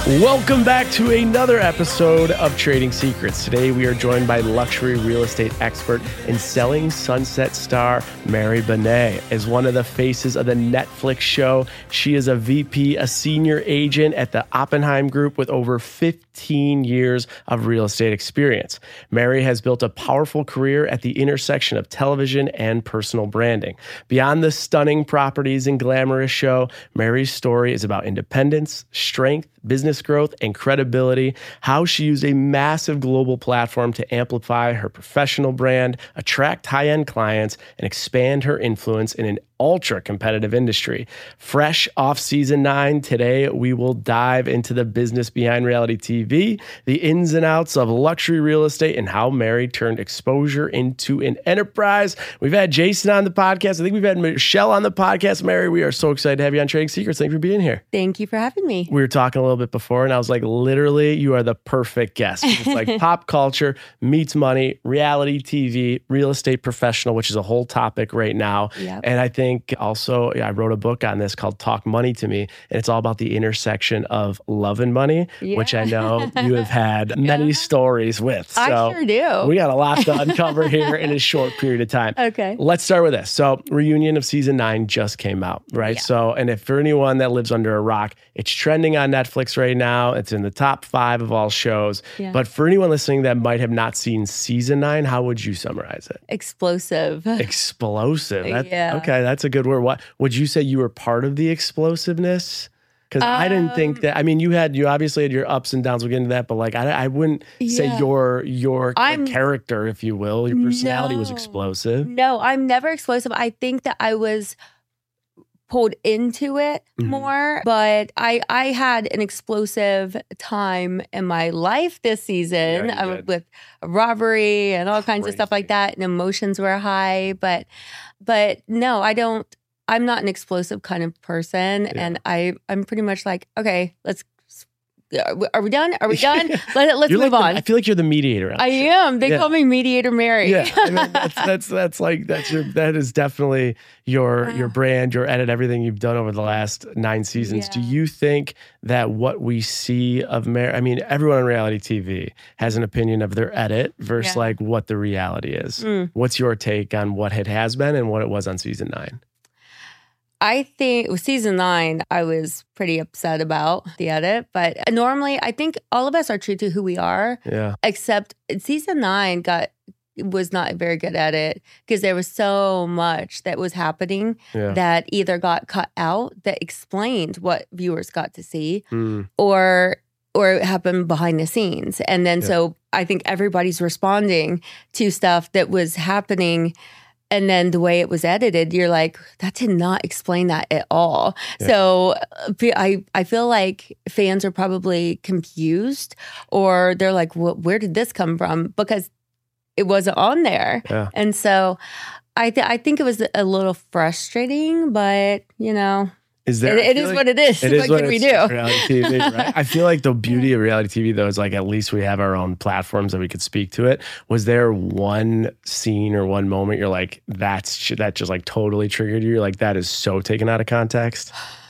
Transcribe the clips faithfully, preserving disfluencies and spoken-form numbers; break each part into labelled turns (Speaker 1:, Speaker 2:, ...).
Speaker 1: Welcome back to another episode of Trading Secrets. Today we are joined by luxury real estate expert and Selling Sunset star Mary Benet. As one of the faces of the Netflix show, she is a V P, a senior agent at the Oppenheim Group with over fifteen years of real estate experience. Mary has built a powerful career at the intersection of television and personal branding. Beyond the stunning properties and glamorous show, Mary's story is about independence, strength, business growth, and credibility, how she used a massive global platform to amplify her professional brand, attract high-end clients, and expand her influence in an ultra-competitive industry. Fresh off season nine, today we will dive into the business behind reality T V, the ins and outs of luxury real estate, and how Mary turned exposure into an enterprise. We've had Jason on the podcast. I think we've had Michelle on the podcast. Mary, we are so excited to have you on Trading Secrets. Thank you for being here.
Speaker 2: Thank you for having me.
Speaker 1: We were talking a little bit before, and I was like, literally, you are the perfect guest. It's like pop culture meets money, reality T V, real estate professional, which is a whole topic right now. Yep. And I think also, I wrote a book on this called Talk Money to Me, and it's all about the intersection of love and money, yeah. which I know you have had many yeah. stories with. So
Speaker 2: I sure do.
Speaker 1: We got a lot to uncover here in a short period of time.
Speaker 2: Okay.
Speaker 1: Let's start with this. So reunion of season nine just came out, right? Yeah. So, and if for anyone that lives under a rock, it's trending on Netflix right now. It's in the top five of all shows. Yeah. But for anyone listening that might have not seen season nine, how would you summarize it?
Speaker 2: Explosive.
Speaker 1: Explosive. That,
Speaker 2: yeah.
Speaker 1: Okay, that's a good word. What would you say you were part of the explosiveness? Because um, I didn't think that. I mean, you had you obviously had your ups and downs. We'll get into that, but like I, I wouldn't yeah. say your your like, character, if you will, your personality
Speaker 2: no,
Speaker 1: was explosive.
Speaker 2: No, I'm never explosive. I think that I was pulled into it mm-hmm. more, but I I had an explosive time in my life this season yeah, uh, with robbery and all kinds Crazy. of stuff like that, and emotions were high. But but no, I don't. I'm not an explosive kind of person, yeah. and I I'm pretty much like, okay, let's. Are we done? Are we done? Let, let's
Speaker 1: you're
Speaker 2: move
Speaker 1: like
Speaker 2: on.
Speaker 1: The, I feel like you're the mediator.
Speaker 2: I am. They yeah. call me Mediator Mary.
Speaker 1: Yeah, I mean, that's that's that's like that's your that is definitely your your brand, your edit, everything you've done over the last nine seasons. Yeah. Do you think that what we see of Mary? I mean, everyone on reality T V has an opinion of their edit versus yeah. like what the reality is. Mm. What's your take on what it has been and what it was on season nine?
Speaker 2: I think with season nine, I was pretty upset about the edit. But normally, I think all of us are true to who we are.
Speaker 1: Yeah.
Speaker 2: Except season nine got was not very good at it because there was so much that was happening yeah. that either got cut out that explained what viewers got to see, mm. or or it happened behind the scenes. And then yeah. so I think everybody's responding to stuff that was happening. And then the way it was edited, you're like, that did not explain that at all. Yeah. So I I feel like fans are probably confused, or they're like, well, where did this come from? Because it wasn't on there.
Speaker 1: Yeah.
Speaker 2: And so I, th- I think it was a little frustrating, but, you know.
Speaker 1: Is there,
Speaker 2: it, it is like what it is.
Speaker 1: It
Speaker 2: what
Speaker 1: is what
Speaker 2: can we do?
Speaker 1: Reality T V, right? I feel like the beauty of reality T V, though, is like at least we have our own platforms that we could speak to it. Was there one scene or one moment you're like, that's that just like totally triggered you? You're like, that is so taken out of context?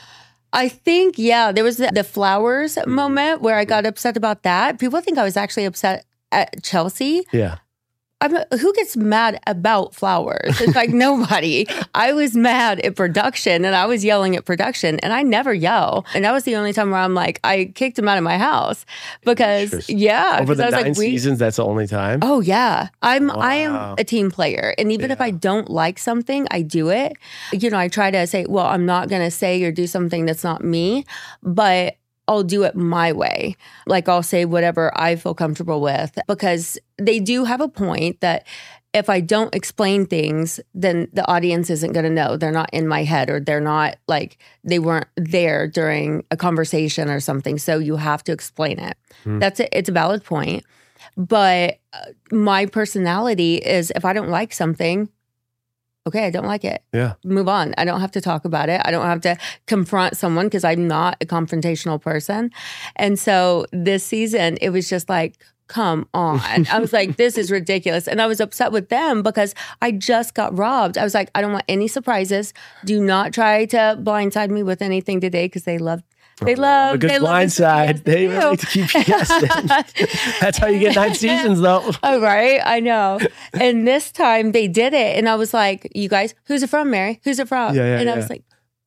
Speaker 2: I think, yeah, there was the, the flowers moment where I got upset about that. People think I was actually upset at Chelsea.
Speaker 1: Yeah.
Speaker 2: I'm, who gets mad about flowers? It's like nobody. I was mad at production, and I was yelling at production, and I never yell. And that was the only time where I'm like, I kicked him out of my house because, yeah.
Speaker 1: Over the
Speaker 2: I was
Speaker 1: nine
Speaker 2: like,
Speaker 1: seasons, that's the only time?
Speaker 2: Oh, yeah. I'm wow. I am a team player. And even
Speaker 1: yeah.
Speaker 2: if I don't like something, I do it. You know, I try to say, well, I'm not going to say or do something that's not me, but I'll do it my way. Like I'll say whatever I feel comfortable with, because they do have a point that if I don't explain things, then the audience isn't going to know. They're not in my head, or they're not like they weren't there during a conversation or something. So you have to explain it. Mm. That's a, it's a valid point. But my personality is if I don't like something, okay, I don't like it.
Speaker 1: Yeah.
Speaker 2: Move on. I don't have to talk about it. I don't have to confront someone because I'm not a confrontational person. And so this season, it was just like, come on. I was like, this is ridiculous. And I was upset with them because I just got robbed. I was like, I don't want any surprises. Do not try to blindside me with anything today, because they love They love
Speaker 1: a good
Speaker 2: they
Speaker 1: blind side. They really like to keep you guessing. That's how you get nine seasons, though.
Speaker 2: Oh, right. I know. And this time they did it. And I was like, you guys, who's it from, Mary? Who's it from?
Speaker 1: Yeah, yeah,
Speaker 2: and I
Speaker 1: yeah.
Speaker 2: was like,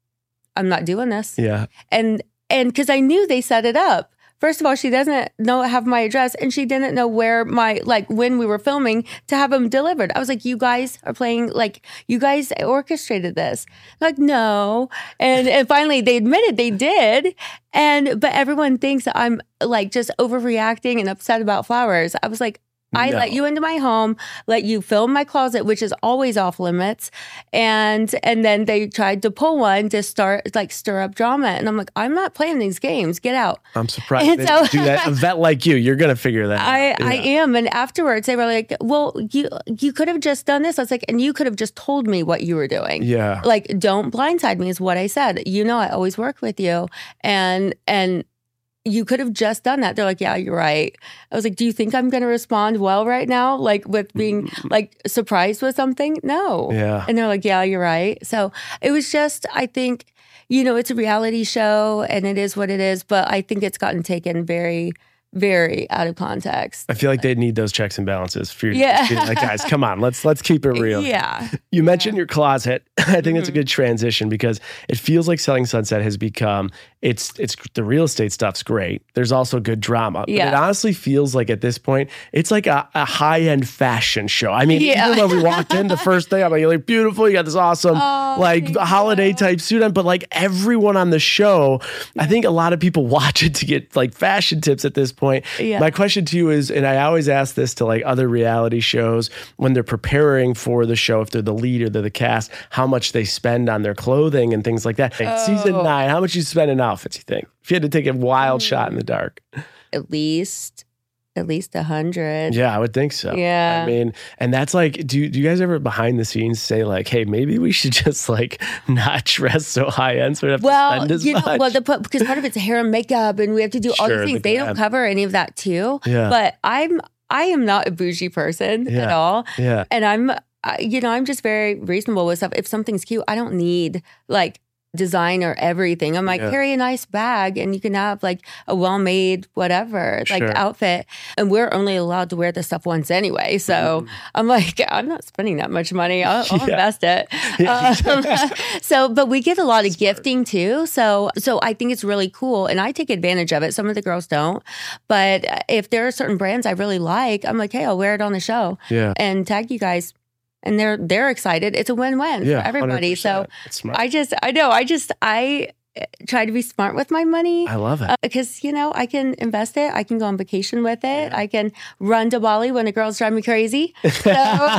Speaker 2: I'm not doing this.
Speaker 1: Yeah.
Speaker 2: And and because I knew they set it up. First of all, she doesn't know have my address, and she didn't know where my, like, when we were filming to have them delivered. I was like, you guys are playing, like, you guys orchestrated this. Like, no. And and finally they admitted they did. And but everyone thinks I'm like just overreacting and upset about flowers. I was like, I
Speaker 1: No.
Speaker 2: let you into my home, let you film my closet, which is always off limits. And and then they tried to pull one to start, like, stir up drama. And I'm like, I'm not playing these games. Get out.
Speaker 1: I'm surprised
Speaker 2: And
Speaker 1: they
Speaker 2: so-
Speaker 1: do that. A vet like you, you're going to figure that
Speaker 2: I,
Speaker 1: out.
Speaker 2: I
Speaker 1: Yeah.
Speaker 2: am. And afterwards they were like, well, you you could have just done this. I was like, and you could have just told me what you were doing.
Speaker 1: Yeah.
Speaker 2: Like, don't blindside me is what I said. You know, I always work with you. And and you could have just done that. They're like, yeah, you're right. I was like, do you think I'm going to respond well right now? Like with being like surprised with something? No.
Speaker 1: Yeah.
Speaker 2: And they're like, yeah, you're right. So it was just, I think, you know, it's a reality show and it is what it is, but I think it's gotten taken very, very out of context.
Speaker 1: I feel like they need those checks and balances for you.
Speaker 2: Yeah.
Speaker 1: To be like, guys, come on, let's let's keep it real.
Speaker 2: Yeah.
Speaker 1: You mentioned your closet. I think that's a
Speaker 2: Mhm.
Speaker 1: good transition because it feels like Selling Sunset has become it's it's the real estate stuff's great. There's also good drama. But
Speaker 2: Yeah.
Speaker 1: it honestly feels like at this point, it's like a, a high-end fashion show. I mean,
Speaker 2: Yeah.
Speaker 1: even when we walked in the first day, I'm like, you're like beautiful, you got this awesome
Speaker 2: Oh,
Speaker 1: like
Speaker 2: thank
Speaker 1: holiday
Speaker 2: you.
Speaker 1: type suit on, but like everyone on the show, I think a lot of people watch it to get like fashion tips at this point.
Speaker 2: Yeah.
Speaker 1: My question to you is, and I always ask this to like other reality shows when they're preparing for the show, if they're the lead or they're the cast, how much they spend on their clothing and things like that. Like, Season
Speaker 2: Oh.
Speaker 1: nine, how much you spend in outfits, you think? If you had to take a wild
Speaker 2: Mm.
Speaker 1: shot in the dark.
Speaker 2: At least, at least a hundred.
Speaker 1: Yeah, I would think so.
Speaker 2: Yeah.
Speaker 1: I mean, and that's like, do, do you guys ever behind the scenes say like, hey, maybe we should just like not dress so high end so we don't have to
Speaker 2: Well,
Speaker 1: spend as
Speaker 2: you know,
Speaker 1: much?
Speaker 2: well, the, because part of it's hair and makeup, and we have to do all
Speaker 1: Sure,
Speaker 2: these
Speaker 1: the
Speaker 2: things. They
Speaker 1: glam.
Speaker 2: don't cover any of that too.
Speaker 1: Yeah.
Speaker 2: But I'm, I am not a bougie person at
Speaker 1: Yeah.
Speaker 2: all,
Speaker 1: yeah.
Speaker 2: and I'm, I- you know, I'm just very reasonable with stuff. If something's cute, I don't need like design or everything. I'm like,
Speaker 1: Yeah.
Speaker 2: carry a nice bag, and you can have like a well-made whatever, like
Speaker 1: Sure.
Speaker 2: outfit. And we're only allowed to wear this stuff once anyway. So I'm like, I'm not spending that much money. I'll, I'll
Speaker 1: Mm-hmm. Yeah.
Speaker 2: invest it.
Speaker 1: Yeah.
Speaker 2: Um, so, but we get a lot of gifting too. So, so I think it's really cool, and I take advantage of it. Some of the girls don't, but if there are certain brands I really like, I'm like, hey, I'll wear it on the show
Speaker 1: Yeah.
Speaker 2: and tag you guys, and they're they're excited. It's a win-win
Speaker 1: Yeah.
Speaker 2: for everybody. So
Speaker 1: one hundred percent. That's smart.
Speaker 2: I just, I know, I just, I try to be smart with my money.
Speaker 1: I love it.
Speaker 2: Because, you know, I can invest it. I can go on vacation with it. I can run to Bali when the girls drive me crazy. So,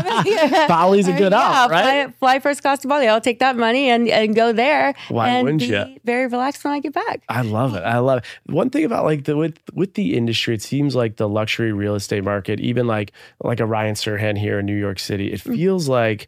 Speaker 1: Bali's a good
Speaker 2: yeah,
Speaker 1: out, right?
Speaker 2: Fly, fly first class to Bali. I'll take that money and, and go there.
Speaker 1: Why
Speaker 2: and
Speaker 1: wouldn't
Speaker 2: be
Speaker 1: you?
Speaker 2: very relaxed when I get back.
Speaker 1: I love it. I love it. One thing about like the with with the industry, it seems like the luxury real estate market, even like like a Ryan Serhant here in New York City, it
Speaker 2: Mm.
Speaker 1: feels like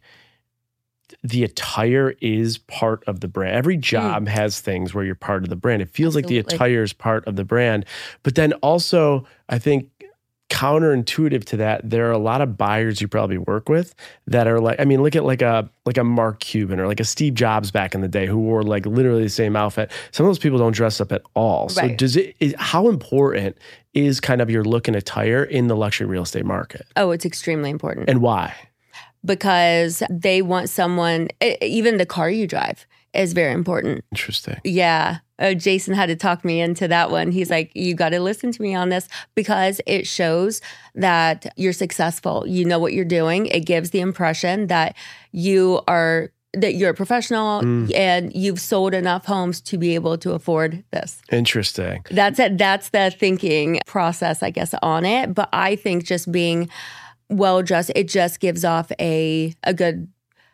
Speaker 1: the attire is part of the brand. Every job has things where you're part of the brand. It feels like
Speaker 2: Absolutely.
Speaker 1: the attire is part of the brand. But then also, I think counterintuitive to that, there are a lot of buyers you probably work with that are like, I mean, look at like a like a Mark Cuban or like a Steve Jobs back in the day who wore like literally the same outfit. Some of those people don't dress up at all. So
Speaker 2: Right.
Speaker 1: does it, is, how important is kind of your look and attire in the luxury real estate market,
Speaker 2: Oh, it's extremely important.
Speaker 1: and why?
Speaker 2: Because they want someone, e- even the car you drive is very important.
Speaker 1: Interesting.
Speaker 2: Yeah. Uh, Jason had to talk me into that one. He's like, you got to listen to me on this because it shows that you're successful. You know what you're doing. It gives the impression that you are, that you're a professional
Speaker 1: Mm.
Speaker 2: and you've sold enough homes to be able to afford this.
Speaker 1: Interesting.
Speaker 2: That's it. That's the thinking process, I guess, on it. But I think just being well dressed, it just gives off a a good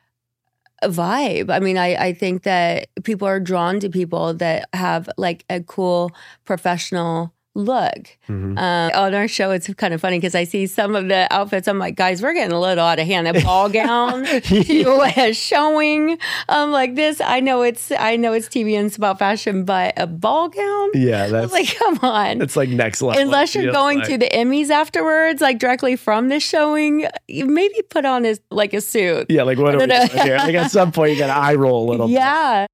Speaker 2: vibe. I mean, I, I think that people are drawn to people that have like a cool professional look.
Speaker 1: Mhm.
Speaker 2: Uh, on our show, it's kind of funny because I see some of the outfits. I'm like, guys, we're getting a little out of hand. A ball gown to a showing. Um, like this. I know it's I know it's T V and it's about fashion, but a ball gown.
Speaker 1: Yeah,
Speaker 2: I
Speaker 1: that's
Speaker 2: was like, come on.
Speaker 1: it's like next level.
Speaker 2: Unless
Speaker 1: it
Speaker 2: you're
Speaker 1: feels
Speaker 2: going
Speaker 1: like.
Speaker 2: to the Emmys afterwards, like directly from this showing, you maybe put on a, like a suit.
Speaker 1: Yeah, like what are we
Speaker 2: I don't
Speaker 1: doing
Speaker 2: know.
Speaker 1: here? Like at some point you got to eye roll a little bit.
Speaker 2: Yeah.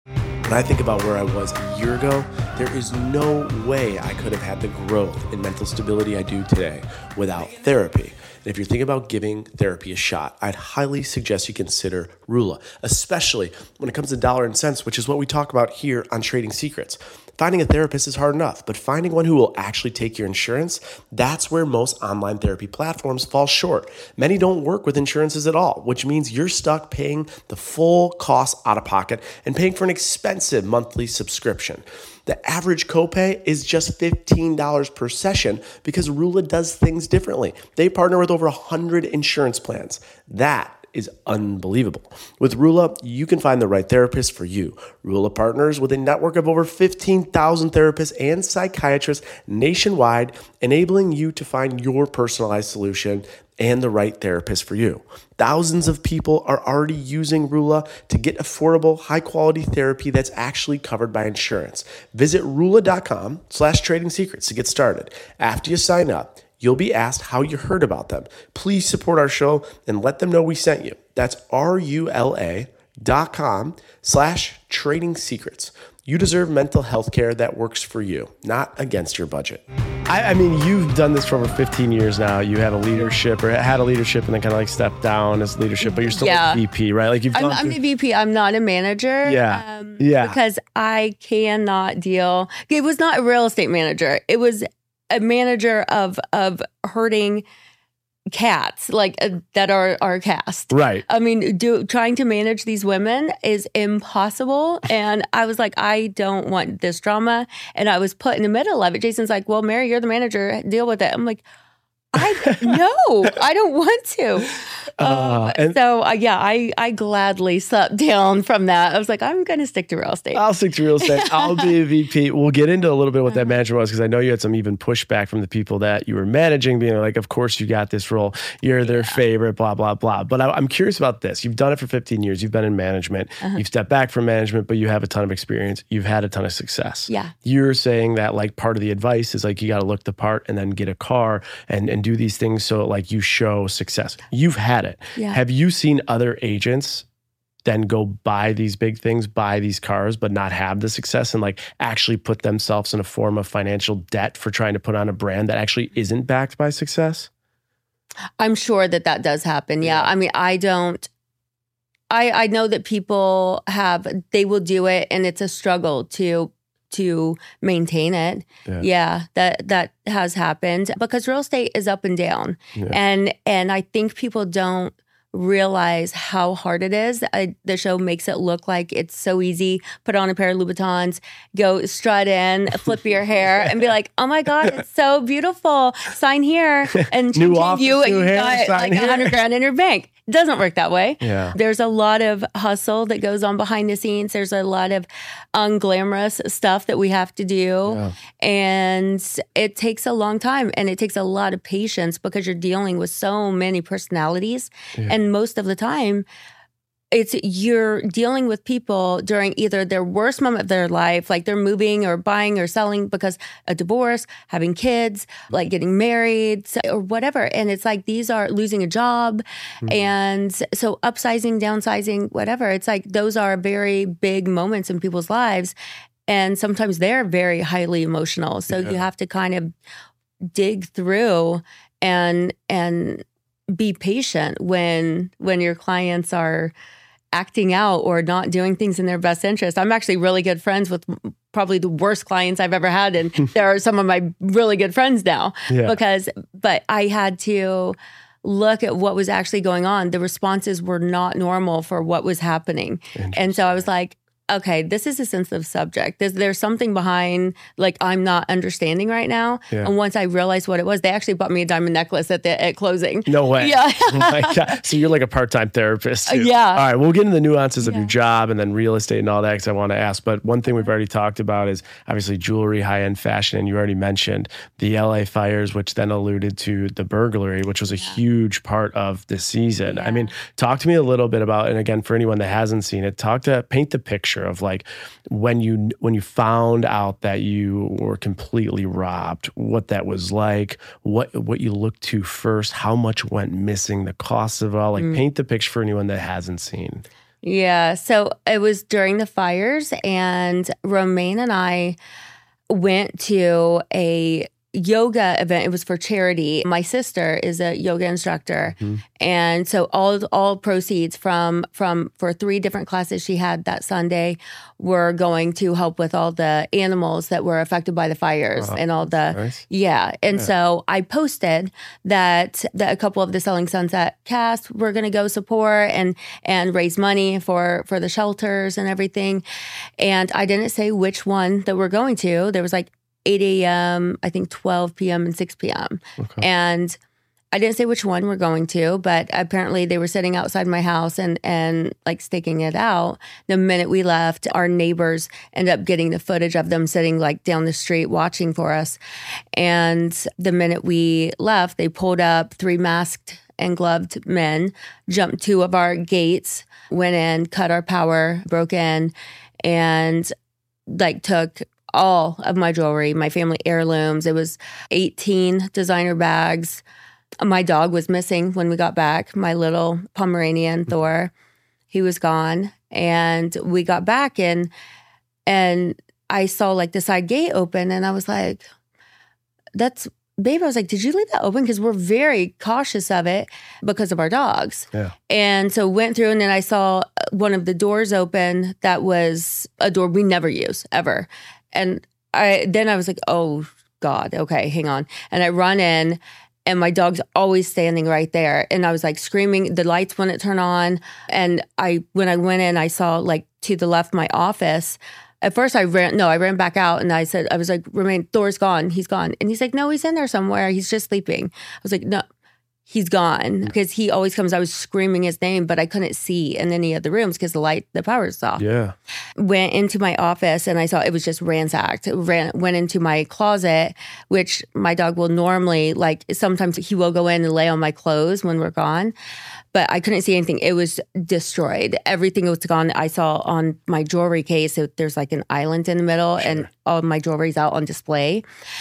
Speaker 1: When I think about where I was a year ago, there is no way I could have had the growth in mental stability I do today without therapy. And if you're thinking about giving therapy a shot, I'd highly suggest you consider Rula, especially when it comes to dollar and cents, which is what we talk about here on Trading Secrets. Finding a therapist is hard enough, but finding one who will actually take your insurance, that's where most online therapy platforms fall short. Many don't work with insurances at all, which means you're stuck paying the full cost out of pocket and paying for an expensive monthly subscription. The average copay is just fifteen dollars per session because Rula does things differently. They partner with over one hundred insurance plans. That is unbelievable. With Rula, you can find the right therapist for you. Rula partners with a network of over fifteen thousand therapists and psychiatrists nationwide, enabling you to find your personalized solution and the right therapist for you. Thousands of people are already using Rula to get affordable, high-quality therapy that's actually covered by insurance. Visit rula.com slash trading secrets to get started. After you sign up, you'll be asked how you heard about them. Please support our show and let them know we sent you. That's R-U-L-A dot com slash trading secrets. You deserve mental health care that works for you, not against your budget. I, I mean, you've done this for over fifteen years now. You had a leadership or had a leadership and then kind of like stepped down as leadership, but you're still
Speaker 2: yeah.
Speaker 1: a V P, right? Like you've
Speaker 2: I'm,
Speaker 1: gone
Speaker 2: I'm
Speaker 1: through-
Speaker 2: a V P. I'm not a manager.
Speaker 1: Yeah.
Speaker 2: Um,
Speaker 1: yeah.
Speaker 2: Because I cannot deal. It was not a real estate manager. It was a manager of of hurting cats, like uh, that are are cast.
Speaker 1: Right.
Speaker 2: I mean, do trying to manage these women is impossible. And I was like, I don't want this drama. And I was put in the middle of it. Jason's like, well, Mary, you're the manager. Deal with it. I'm like, I no, I don't want to.
Speaker 1: Uh,
Speaker 2: um,
Speaker 1: and-
Speaker 2: so uh, yeah, I I gladly slept down from that. I was like, I'm going to stick to real estate.
Speaker 1: I'll stick to real estate. I'll be a V P. We'll get into a little bit what that manager was because I know you had some even pushback from the people that you were managing, being like, of course you got this role. You're their yeah. favorite, blah, blah, blah. But I, I'm curious about this. You've done it for fifteen years. You've been in management. Uh-huh. You've stepped back from management, but you have a ton of experience. You've had a ton of success.
Speaker 2: Yeah.
Speaker 1: You're saying that like part of the advice is like you got to look the part and then get a car and, and do these things so like you show success. You've had it.
Speaker 2: Yeah.
Speaker 1: Have you seen other agents then go buy these big things, buy these cars, but not have the success and like actually put themselves in a form of financial debt for trying to put on a brand that actually isn't backed by success?
Speaker 2: I'm sure that that does happen. Yeah. yeah. I mean, I don't, I, I know that people have, they will do it and it's a struggle to to maintain it. Yeah. yeah, that that has happened because real estate is up and down. Yeah. And and I think people don't realize how hard it is. I, the show makes it look like it's so easy. Put on a pair of Louboutins, go strut in, flip your hair, and be like, "Oh my God, it's so beautiful! Sign here." And
Speaker 1: new office,
Speaker 2: you,
Speaker 1: new
Speaker 2: you
Speaker 1: hair,
Speaker 2: got like a hundred grand in your bank. It doesn't work that way.
Speaker 1: Yeah.
Speaker 2: There's a lot of hustle that goes on behind the scenes. There's a lot of unglamorous stuff that we have to do. Yeah. And it takes a long time and it takes a lot of patience because you're dealing with so many personalities. Yeah. And most of the time, it's you're dealing with people during either their worst moment of their life, like they're moving or buying or selling because a divorce, having kids, like getting married or whatever. And it's like these are losing a job. Mm-hmm. And so upsizing, downsizing, whatever. It's like those are very big moments in people's lives. And sometimes they're very highly emotional. So yeah. you have to kind of dig through and and be patient when when your clients are acting out or not doing things in their best interest. I'm actually really good friends with probably the worst clients I've ever had. And there are some of my really good friends now yeah. because, but I had to look at what was actually going on. The responses were not normal for what was happening. And so I was like, okay, this is a sensitive subject. There's, there's something behind, like, I'm not understanding right now. Yeah. And once I realized what it was, they actually bought me a diamond necklace at the at closing.
Speaker 1: No way.
Speaker 2: Yeah.
Speaker 1: Oh my God. So you're like a part-time therapist too.
Speaker 2: Yeah.
Speaker 1: All right, we'll get into the nuances of
Speaker 2: yeah.
Speaker 1: your job and then real estate and all that because I want to ask. But one thing we've already talked about is obviously jewelry, high-end fashion, and you already mentioned the L A fires, which then alluded to the burglary, which was a yeah. huge part of the season. Yeah. I mean, talk to me a little bit about, and again, for anyone that hasn't seen it, talk to, paint the picture of like when you when you found out that you were completely robbed, what that was like, what what you looked to first, how much went missing, the cost of it all. Like mm. paint the picture for anyone that hasn't seen.
Speaker 2: Yeah. So it was during the fires, and Romaine and I went to a yoga event. It was for charity. My sister is a yoga instructor. Mm-hmm. And so all all proceeds from from for three different classes she had that Sunday were going to help with all the animals that were affected by the fires uh-huh. and all the nice. yeah. And yeah. so I posted that that a couple of the Selling Sunset cast were going to go support and and raise money for for the shelters and everything. And I didn't say which one that we're going to. There was like eight a.m., I think twelve p.m. and six p.m. Okay. And I didn't say which one we're going to, but apparently they were sitting outside my house and, and like staking it out. The minute we left, our neighbors ended up getting the footage of them sitting like down the street watching for us. And the minute we left, they pulled up three masked and gloved men, jumped two of our gates, went in, cut our power, broke in, and like took all of my jewelry, my family heirlooms. It was eighteen designer bags. My dog was missing when we got back, my little Pomeranian, Thor. He was gone. And we got back and and I saw like the side gate open and I was like, that's, babe, I was like, did you leave that open? Because we're very cautious of it because of our dogs. Yeah. And so went through and then I saw one of the doors open that was a door we never use, ever. And I then I was like, oh, God, okay, hang on. And I run in and my dog's always standing right there. And I was like screaming, the lights wouldn't turn on. And I when I went in, I saw like to the left my office. At first I ran, no, I ran back out and I said, I was like, Romaine, Thor's gone, he's gone. And he's like, no, he's in there somewhere, he's just sleeping. I was like, no, he's gone. Because he always comes, I was screaming his name, but I couldn't see in any of the rooms because the light, the power was off.
Speaker 1: Yeah.
Speaker 2: Went into my office and I saw it was just ransacked. Ran, went into my closet, which my dog will normally, like sometimes he will go in and lay on my clothes when we're gone. But I couldn't see anything. It was destroyed. Everything was gone. I saw on my jewelry case, it, there's like an island in the middle sure. and all my jewelry's out on display.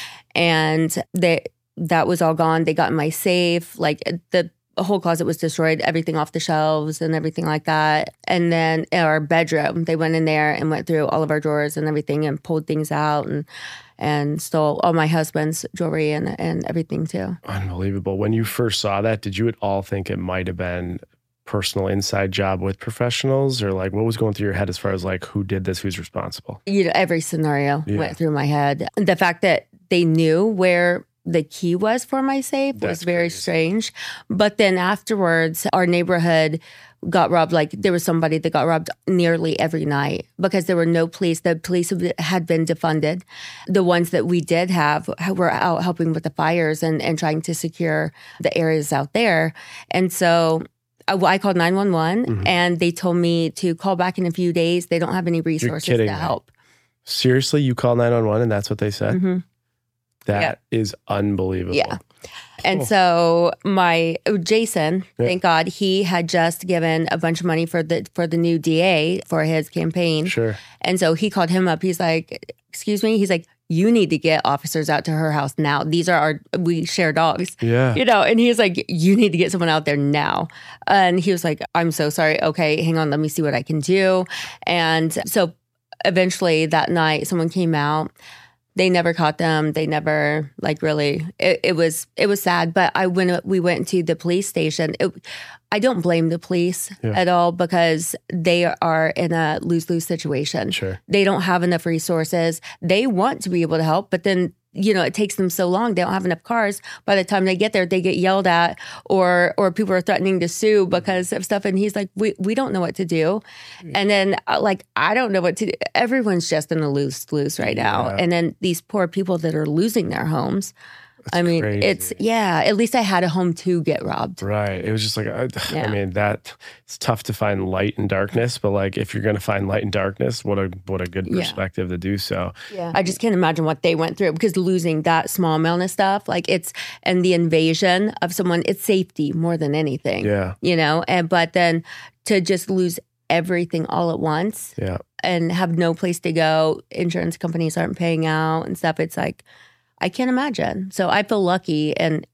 Speaker 2: And they... that was all gone. They got in my safe. Like the whole closet was destroyed, everything off the shelves and everything like that. And then in our bedroom, they went in there and went through all of our drawers and everything and pulled things out and and stole all my husband's jewelry and, and everything too.
Speaker 1: Unbelievable. When you first saw that, did you at all think it might have been personal inside job with professionals, or like what was going through your head as far as like who did this, who's responsible?
Speaker 2: You know, every scenario yeah. went through my head. The fact that they knew where the key was for my safe That's was very crazy. strange. But then afterwards, our neighborhood got robbed. Like there was somebody that got robbed nearly every night because there were no police. The police had been defunded. The ones that we did have were out helping with the fires and, and trying to secure the areas out there. And so I called nine one one mm-hmm. and they told me to call back in a few days. They don't have any resources to help.
Speaker 1: Seriously? You called nine one one and that's what they said? Mm-hmm. That yep. is unbelievable.
Speaker 2: Yeah. And cool. so my Jason, yeah. thank God, he had just given a bunch of money for the for the new D A for his campaign.
Speaker 1: Sure.
Speaker 2: And so he called him up. He's like, excuse me? He's like, you need to get officers out to her house now. These are our, we share dogs.
Speaker 1: Yeah.
Speaker 2: You know, and he was like, you need to get someone out there now. And he was like, I'm so sorry. Okay, hang on. Let me see what I can do. And so eventually that night, someone came out. They never caught them. They never like really. It, it was it was sad. But I when we went to the police station, it, I don't blame the police yeah. at all because they are in a lose lose situation.
Speaker 1: Sure,
Speaker 2: they don't have enough resources. They want to be able to help, but then you know it takes them so long. They don't have enough cars. By the time they get there, they get yelled at, or or people are threatening to sue because of stuff. And he's like, we we don't know what to do. Yeah. And then like I don't know what to do. Everyone's just in a lose lose right now. Yeah. And then these poor people that are losing their homes. That's I mean, crazy. It's, yeah, at least I had a home to get robbed.
Speaker 1: Right. It was just like, I, yeah. I mean, that it's tough to find light in darkness, but like, if you're going to find light in darkness, what a, what a good perspective yeah. to do so.
Speaker 2: Yeah. I just can't imagine what they went through because losing that small amount of stuff, like it's, and the invasion of someone, it's safety more than anything.
Speaker 1: Yeah.
Speaker 2: You know, and, but then to just lose everything all at once
Speaker 1: yeah.
Speaker 2: and have no place to go, insurance companies aren't paying out and stuff. It's like, I can't imagine. So I feel lucky and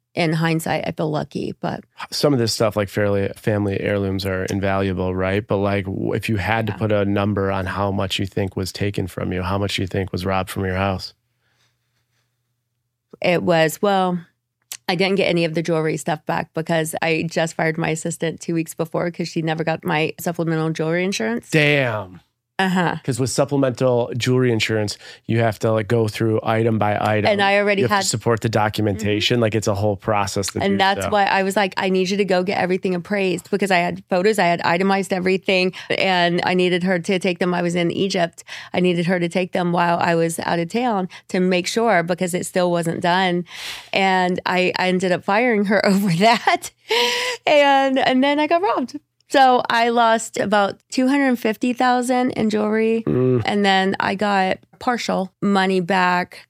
Speaker 2: in hindsight, I feel lucky. But
Speaker 1: some of this stuff, like fairly family heirlooms, are invaluable, right? But like, if you had yeah. to put a number on how much you think was taken from you, how much you think was robbed from your house?
Speaker 2: It was, well, I didn't get any of the jewelry stuff back because I just fired my assistant two weeks before because she never got my supplemental jewelry insurance.
Speaker 1: Damn.
Speaker 2: Uh-huh.
Speaker 1: Because with supplemental jewelry insurance, you have to like go through item by item.
Speaker 2: And I already
Speaker 1: you have
Speaker 2: had
Speaker 1: to support the documentation. Mm-hmm. Like it's a whole process. To
Speaker 2: and
Speaker 1: do
Speaker 2: that's
Speaker 1: so.
Speaker 2: why I was like, I need you to go get everything appraised because I had photos, I had itemized everything, and I needed her to take them. I was in Egypt. I needed her to take them while I was out of town to make sure because it still wasn't done. And I, I ended up firing her over that. and and then I got robbed. So I lost about two hundred fifty thousand dollars in jewelry, mm. and then I got partial money back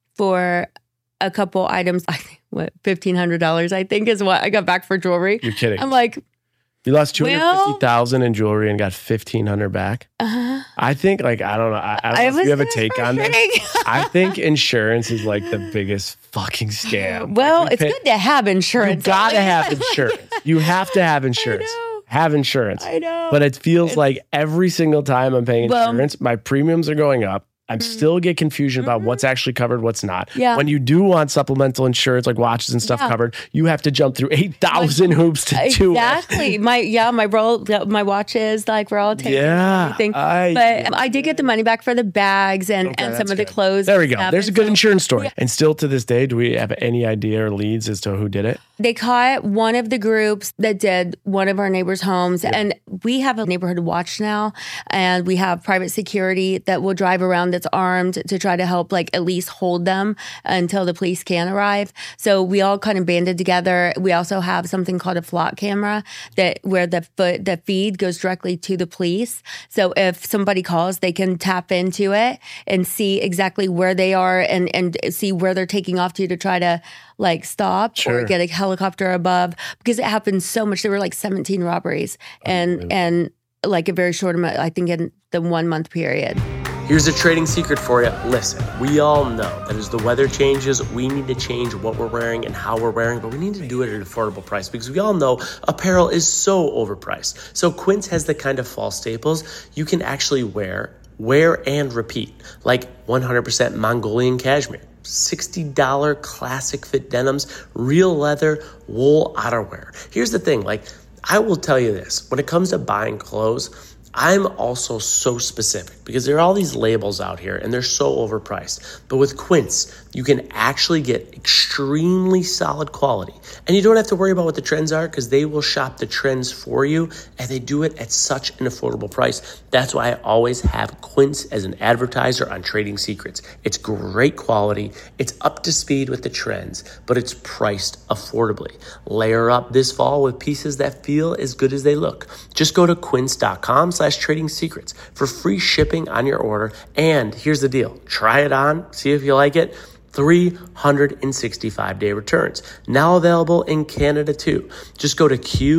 Speaker 2: for a couple items. I think what fifteen hundred dollars I think is what I got back for jewelry.
Speaker 1: You're kidding.
Speaker 2: I'm like,
Speaker 1: you lost two hundred fifty thousand dollars in jewelry and got fifteen hundred dollars back. Uh-huh. I think like I don't know. I, I don't know if you have a take on this. I think insurance is like the biggest fucking scam.
Speaker 2: Well,
Speaker 1: like we
Speaker 2: it's
Speaker 1: pay,
Speaker 2: good to have insurance.
Speaker 1: You gotta have insurance. You have to have insurance. Have insurance.
Speaker 2: I know.
Speaker 1: But it feels it's, like every single time I'm paying
Speaker 2: well,
Speaker 1: insurance, my premiums are going up. I'm
Speaker 2: mm-hmm.
Speaker 1: still get confusion about mm-hmm. what's actually covered, what's not.
Speaker 2: Yeah.
Speaker 1: When you do want supplemental insurance, like watches and stuff yeah. covered, you have to jump through eight thousand hoops to
Speaker 2: exactly.
Speaker 1: do it.
Speaker 2: Exactly. My, yeah, my roll, my watches, like we're all taking
Speaker 1: yeah,
Speaker 2: everything.
Speaker 1: I,
Speaker 2: but I did get the money back for the bags and, okay, and some of
Speaker 1: good.
Speaker 2: the clothes.
Speaker 1: There we go. There's a good
Speaker 2: so,
Speaker 1: insurance story.
Speaker 2: Yeah.
Speaker 1: And still to this day, do we have any idea or leads as to who did it?
Speaker 2: They caught one of the groups that did one of our neighbors' homes.
Speaker 1: Yeah.
Speaker 2: And we have a neighborhood watch now. And we have private security that will drive around that's armed to try to help like at least hold them until the police can arrive. So we all kind of banded together. We also have something called a flock camera that where the foot, the feed goes directly to the police. So if somebody calls, they can tap into it and see exactly where they are and, and see where they're taking off to to try to like stop
Speaker 1: sure.
Speaker 2: or get a helicopter above because it happens so much. There were like seventeen robberies and, and like a very short amount, I think in the one month period.
Speaker 3: Here's a trading secret for you. Listen, we all know that as the weather changes, we need to change what we're wearing and how we're wearing, but we need to do it at an affordable price because we all know apparel is so overpriced. So Quince has the kind of fall staples you can actually wear, wear and repeat, like one hundred percent Mongolian cashmere, sixty dollars classic fit denims, real leather, wool outerwear. Here's the thing, like I will tell you this, when it comes to buying clothes, I'm also so specific because there are all these labels out here and they're so overpriced. But with Quince, you can actually get extremely solid quality. And you don't have to worry about what the trends are because they will shop the trends for you and they do it at such an affordable price. That's why I always have Quince as an advertiser on Trading Secrets. It's great quality, it's up to speed with the trends, but it's priced affordably. Layer up this fall with pieces that feel as good as they look. Just go to quince.com slash trading secrets for free shipping on your order. And here's the deal. Try it on, see if you like it. three hundred sixty-five day returns. Now available in Canada too. Just go to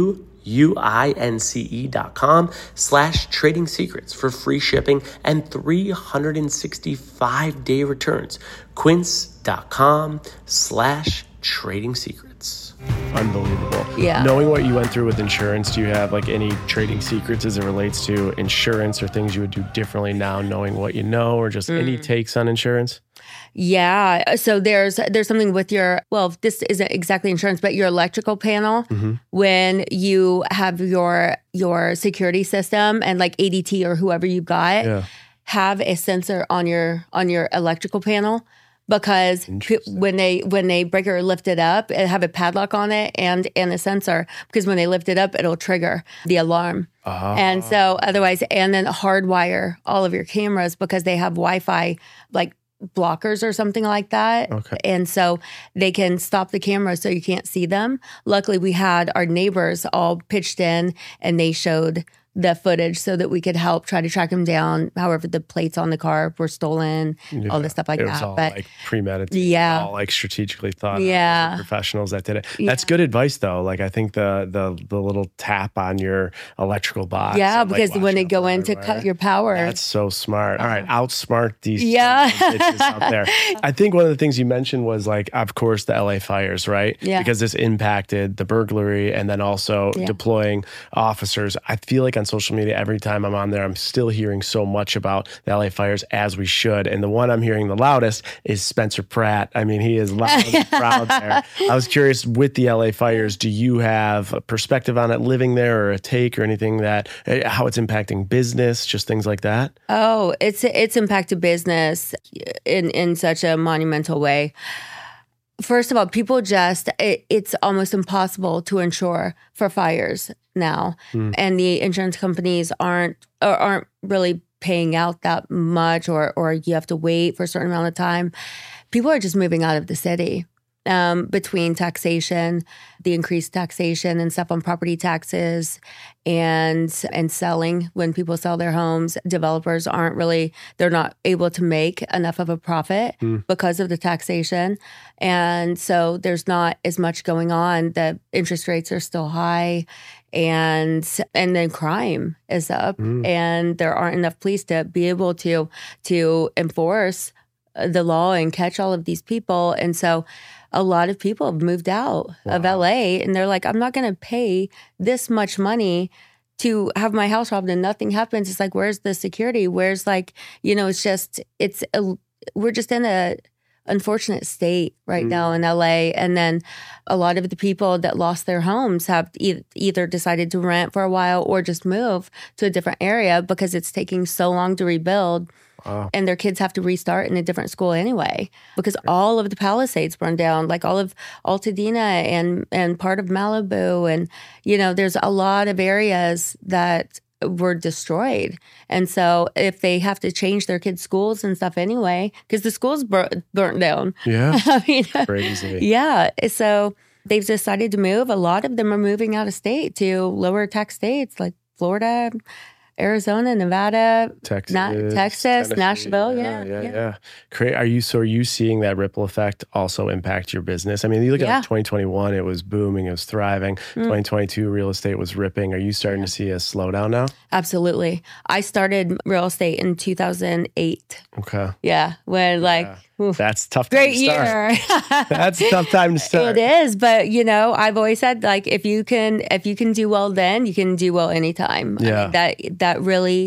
Speaker 3: Q-U-I-N-C-E dot com slash trading secrets for free shipping and three hundred sixty-five day returns. Quince.com slash trading secrets.
Speaker 1: Unbelievable.
Speaker 2: Yeah.
Speaker 1: Knowing what you went through with insurance, do you have like any trading secrets as it relates to insurance or things you would do differently now knowing what you know, or just mm. any takes on insurance?
Speaker 2: Yeah. So there's there's something with your, well, this isn't exactly insurance, but your electrical panel, mm-hmm. when you have your your security system and like A D T or whoever you got, yeah. have a sensor on your on your electrical panel. Because when they when they break it or lift it up, it have a padlock on it and, and a sensor. Because when they lift it up, it'll trigger the alarm. Uh-huh. And so otherwise, and then hardwire all of your cameras because they have Wi-Fi like blockers or something like that.
Speaker 1: Okay.
Speaker 2: And so they can stop the camera so you can't see them. Luckily, we had our neighbors all pitched in and they showed the footage so that we could help try to track him down. However, the plates on the car were stolen,
Speaker 1: Yeah.
Speaker 2: all this stuff like
Speaker 1: it
Speaker 2: that.
Speaker 1: was all
Speaker 2: but
Speaker 1: like premeditated,
Speaker 2: yeah,
Speaker 1: all like strategically thought.
Speaker 2: Yeah.
Speaker 1: Out. Professionals that did it.
Speaker 2: Yeah.
Speaker 1: That's good advice though. Like I think the the the little tap on your electrical box.
Speaker 2: yeah,
Speaker 1: and, like,
Speaker 2: because when they
Speaker 1: watching
Speaker 2: go
Speaker 1: out
Speaker 2: in
Speaker 1: for
Speaker 2: to
Speaker 1: hardware.
Speaker 2: cut your power.
Speaker 1: That's so smart. All right, outsmart these
Speaker 2: Yeah.
Speaker 1: bitches out there. I think one of the things you mentioned was like, of course, the L A fires, right?
Speaker 2: Yeah.
Speaker 1: Because this impacted the burglary and then also
Speaker 2: Yeah.
Speaker 1: deploying officers. I feel like on social media, every time I'm on there, I'm still hearing so much about the L A fires, as we should. And the one I'm hearing the loudest is Spencer Pratt. I mean, he is loud and proud there. I was curious, with the L A fires, do you have a perspective on it living there, or a take, or anything that, how it's impacting business, just things like that?
Speaker 2: Oh, it's it's impacted business in in such a monumental way. First of all, people just, it, it's almost impossible to insure for fires now.
Speaker 1: Mm.
Speaker 2: And the insurance companies aren't or aren't really paying out that much, or or you have to wait for a certain amount of time. People are just moving out of the city. Um, between taxation, the increased taxation and stuff on property taxes, and and selling. When people sell their homes, developers aren't really, they're not able to make enough of a profit
Speaker 1: Mm.
Speaker 2: because of the taxation. And so there's not as much going on. The interest rates are still high, and and then crime is up,
Speaker 1: Mm.
Speaker 2: and there aren't enough police to be able to to enforce the law and catch all of these people. And so a lot of people have moved out
Speaker 1: Wow.
Speaker 2: of L A, and they're like, I'm not going to pay this much money to have my house robbed and nothing happens. It's like, where's the security? Where's like, you know, it's just, it's, a, we're just in a unfortunate state right
Speaker 1: Mm.
Speaker 2: now in L A. And then a lot of the people that lost their homes have e- either decided to rent for a while or just move to a different area because it's taking so long to rebuild.
Speaker 1: Wow.
Speaker 2: And their kids have to restart in a different school anyway, because all of the Palisades burned down, like all of Altadena and and part of Malibu. And, you know, there's a lot of areas that were destroyed. And so if they have to change their kids' schools and stuff anyway, because the schools bur- burnt down.
Speaker 1: Yeah.
Speaker 2: I mean,
Speaker 1: Crazy.
Speaker 2: yeah. So they've decided to move. A lot of them are moving out of state to lower tax states like Florida, Arizona, Nevada,
Speaker 1: Texas,
Speaker 2: Na- Texas,
Speaker 1: Tennessee.
Speaker 2: Nashville.
Speaker 1: Yeah,
Speaker 2: Yeah,
Speaker 1: yeah, yeah. Cra- Are you so? Are you seeing that ripple effect also impact your business? I mean, you look
Speaker 2: Yeah.
Speaker 1: at twenty twenty-one; it was booming, it was thriving.
Speaker 2: Mm.
Speaker 1: twenty twenty-two, real estate was ripping. Are you starting to see a slowdown now?
Speaker 2: Absolutely. I started real estate in two thousand eight.
Speaker 1: Okay,
Speaker 2: Yeah, when like,
Speaker 1: Yeah.
Speaker 2: oof,
Speaker 1: that's a tough. Time
Speaker 2: great
Speaker 1: to start.
Speaker 2: year.
Speaker 1: That's a tough time to start.
Speaker 2: It is, but you know, I've always said like if you can if you can do well then, you can do well anytime. I
Speaker 1: Yeah.
Speaker 2: mean, that that really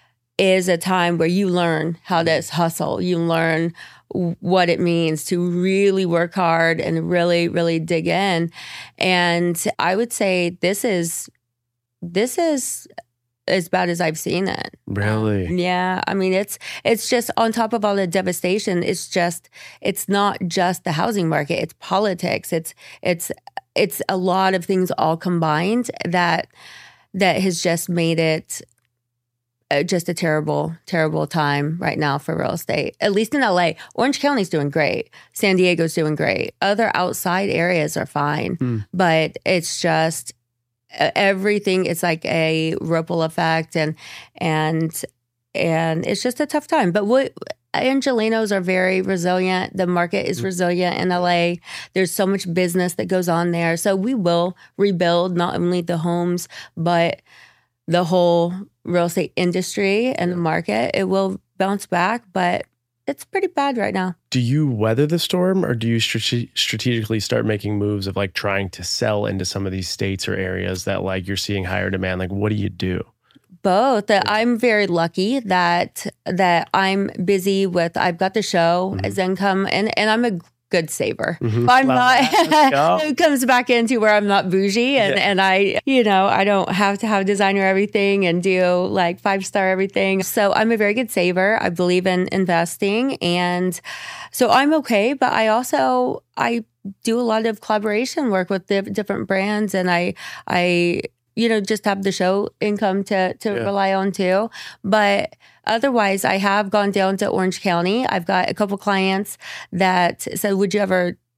Speaker 2: is a time where you learn how to hustle. You learn what it means to really work hard and really really dig in. And I would say this is this is as bad as I've seen it.
Speaker 1: Really?
Speaker 2: Yeah, I mean it's it's just on top of all the devastation. It's just it's not just the housing market. It's politics. It's it's it's a lot of things all combined that that has just made it uh, just a terrible terrible time right now for real estate. At least in L A, Orange County's doing great. San Diego's doing great. Other outside areas are fine,
Speaker 1: Hmm.
Speaker 2: but it's just everything. It's like a ripple effect, and and and it's just a tough time. But what Angelenos are very resilient. The market is resilient in L A. There's so much business that goes on there, so we will rebuild not only the homes but the whole real estate industry and the market. It will bounce back, but it's pretty bad right now.
Speaker 1: Do you weather the storm, or do you strate- strategically start making moves of like trying to sell into some of these states or areas that like you're seeing higher demand? Like, what do you do?
Speaker 2: Both. I'm very lucky that that I'm busy with. I've got the show
Speaker 1: Mhm.
Speaker 2: as income, and and I'm a good saver.
Speaker 1: Mhm.
Speaker 2: I'm
Speaker 1: Love
Speaker 2: not.
Speaker 1: that. Let's go.
Speaker 2: It comes back into where I'm not bougie, and
Speaker 1: Yeah.
Speaker 2: and I, you know, I don't have to have designer everything and do like five star everything. So I'm a very good saver. I believe in investing, and so I'm okay. But I also I do a lot of collaboration work with diff- different brands, and I I you know just have the show income to to
Speaker 1: Yeah.
Speaker 2: rely on too. But otherwise, I have gone down to Orange County. I've got a couple clients that said, would you ever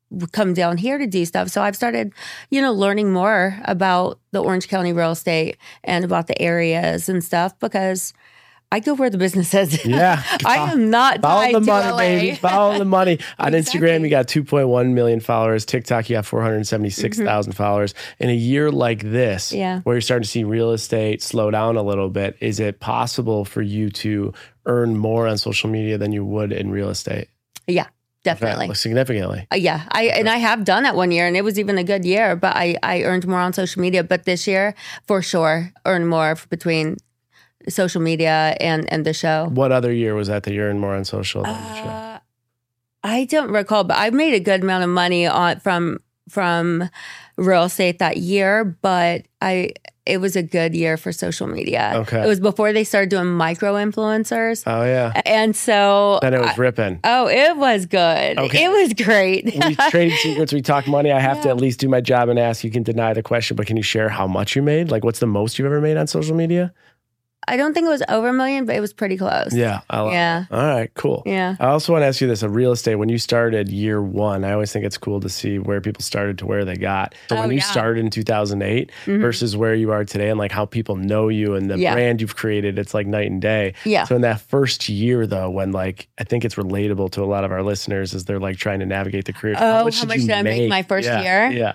Speaker 2: come down here to do stuff. So I've started, you know, learning more about the Orange County real estate and about the areas and stuff because I go where the business is.
Speaker 1: Yeah.
Speaker 2: I am not
Speaker 1: Follow
Speaker 2: tied
Speaker 1: the
Speaker 2: to
Speaker 1: money,
Speaker 2: L A.
Speaker 1: baby. Follow the money. On
Speaker 2: Exactly.
Speaker 1: Instagram, you got two point one million followers. TikTok, you got four hundred seventy-six thousand mm-hmm. followers. In a year like this,
Speaker 2: yeah.
Speaker 1: where you're starting to see real estate slow down a little bit, is it possible for you to earn more on social media than you would in real estate?
Speaker 2: Yeah. Definitely.
Speaker 1: Okay. Significantly.
Speaker 2: Uh, yeah. I and I have done that one year and it was even a good year, but I, I earned more on social media. But this year, for sure, earned more between social media and, and the show.
Speaker 1: What other year was that that you earned more on social than the show?
Speaker 2: Uh, I don't recall, but I made a good amount of money on from from real estate that year, but I it was a good year for social media.
Speaker 1: Okay.
Speaker 2: It was before they started doing micro influencers.
Speaker 1: Oh, yeah.
Speaker 2: And so...
Speaker 1: Then it was
Speaker 2: I,
Speaker 1: ripping.
Speaker 2: Oh, it was good.
Speaker 1: Okay.
Speaker 2: It was great.
Speaker 1: We Trading Secrets, we talk money. I have
Speaker 2: yeah.
Speaker 1: to at least do my job and ask. You can deny the question, but can you share how much you made? Like, what's the most you've ever made on social media?
Speaker 2: I don't think it was over a million, but it was pretty close.
Speaker 1: Yeah. I love
Speaker 2: yeah.
Speaker 1: It. All right, cool.
Speaker 2: Yeah.
Speaker 1: I also want to ask you this, a real estate, when you started year one, I always think it's cool to see where people started to where they got. So
Speaker 2: oh,
Speaker 1: when you
Speaker 2: yeah.
Speaker 1: started in two thousand eight mm-hmm. versus where you are today and like how people know you and the
Speaker 2: yeah.
Speaker 1: brand you've created, it's like night and day.
Speaker 2: Yeah.
Speaker 1: So in that first year though, when like, I think it's relatable to a lot of our listeners as they're like trying to navigate the career.
Speaker 2: Oh,
Speaker 1: how much
Speaker 2: how
Speaker 1: did,
Speaker 2: much
Speaker 1: you
Speaker 2: did I make, make my first
Speaker 1: yeah.
Speaker 2: year?
Speaker 1: Yeah.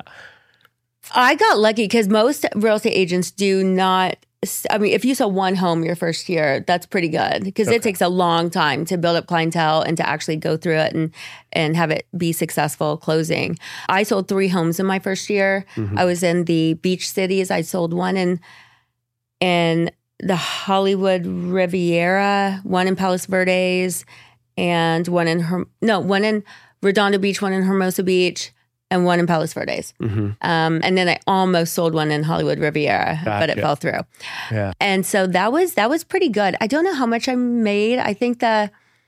Speaker 2: I got lucky because most real estate agents do not. I mean, if you sell one home your first year, that's pretty good because okay. it takes a long time to build up clientele and to actually go through it and and have it be successful closing. I sold three homes in my first year. Mm-hmm. I was in the beach cities. I sold one in in the Hollywood Riviera, one in Palos Verdes, and one in Her- no one in Redondo Beach, one in Hermosa Beach. And one in Palos Verdes. Mm-hmm. Um, and then I almost sold one in Hollywood Riviera, gotcha. But it fell through.
Speaker 1: Yeah.
Speaker 2: And so that was that was pretty good. I don't know how much I made. I think the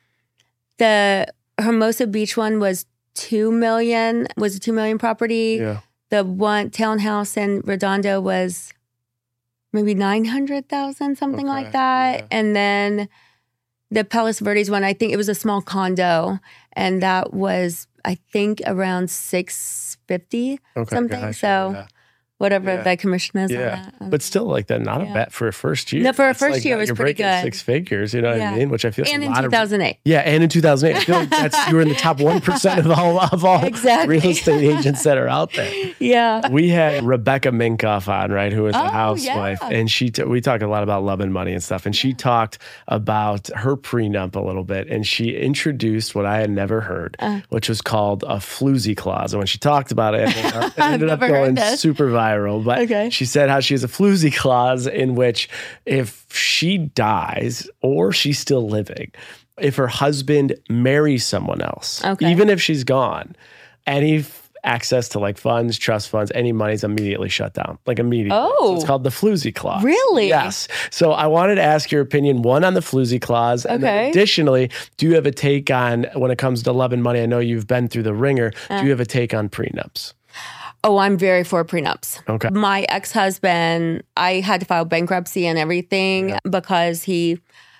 Speaker 2: the Hermosa Beach one was two million, was a two million property.
Speaker 1: Yeah.
Speaker 2: The one townhouse in Redondo was maybe nine hundred thousand, something okay. like that. Yeah. And then the Palos Verdes one, I think it was a small condo, and that was, I think, around six fifty okay, something. Gotcha, so yeah. whatever yeah. the commission is.
Speaker 1: Yeah,
Speaker 2: on that.
Speaker 1: But still, like that, not yeah. a bet for a first year.
Speaker 2: No, for a
Speaker 1: that's
Speaker 2: first
Speaker 1: like,
Speaker 2: year was
Speaker 1: you're
Speaker 2: pretty good.
Speaker 1: Six figures, you know yeah. what I mean? Which I feel
Speaker 2: and
Speaker 1: like
Speaker 2: in
Speaker 1: a lot
Speaker 2: two thousand eight.
Speaker 1: Of, yeah, and in two thousand eight, I feel like that's you were in the top one percent of all of all
Speaker 2: exactly.
Speaker 1: real estate agents that are out there.
Speaker 2: Yeah,
Speaker 1: we had Rebecca Minkoff on, right, who is
Speaker 2: oh,
Speaker 1: a housewife,
Speaker 2: yeah.
Speaker 1: and she t- we talk a lot about love and money and stuff, and yeah. she talked about her prenup a little bit, and she introduced what I had never heard, uh, which was called a floozy clause, and when she talked about it, it ended up going super viral. But okay. she said how she has a floozy clause in which if she dies or she's still living, if her husband marries someone else, okay. even if she's gone, any f- access to like funds, trust funds, any money is immediately shut down, like immediately.
Speaker 2: Oh.
Speaker 1: So it's called the floozy clause.
Speaker 2: Really?
Speaker 1: Yes. So I wanted to ask your opinion, one, on the floozy clause. Okay. And then additionally, do you have a take on, when it comes to love and money, I know you've been through the ringer, uh. do you have a take on prenups?
Speaker 2: Oh, I'm very for prenups.
Speaker 1: Okay.
Speaker 2: My ex-husband, I had to file bankruptcy and everything yeah. because he,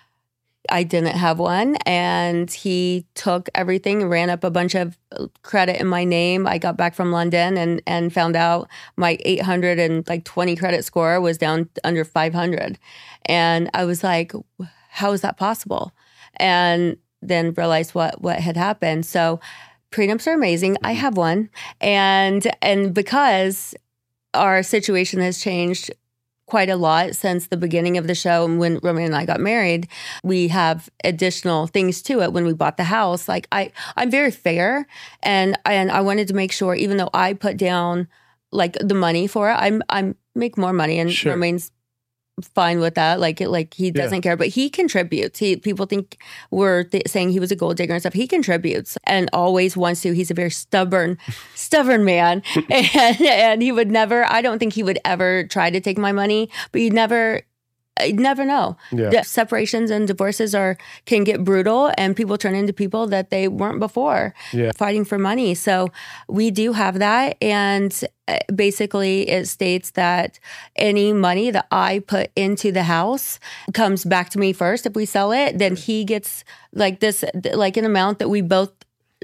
Speaker 2: I didn't have one, and he took everything and ran up a bunch of credit in my name. I got back from London and and found out my eight hundred twenty credit score was down under five hundred. And I was like, how is that possible? And then realized what what had happened. So prenups are amazing. I have one. And and because our situation has changed quite a lot since the beginning of the show and when Roman and I got married, we have additional things to it when we bought the house. Like I, I'm very fair, and and I wanted to make sure, even though I put down like the money for it, I'm I'm make more money, and sure. Roman's fine with that. Like it, like he doesn't yeah. care, but he contributes. He people think we're th- saying he was a gold digger and stuff. He contributes and always wants to. He's a very stubborn, stubborn man, and and he would never. I don't think he would ever try to take my money, but you never. You never know. Yeah. The separations and divorces are can get brutal, and people turn into people that they weren't before, yeah. fighting for money. So we do have that, and basically it states that any money that I put into the house comes back to me first. If we sell it, then he gets like this, like an amount that we both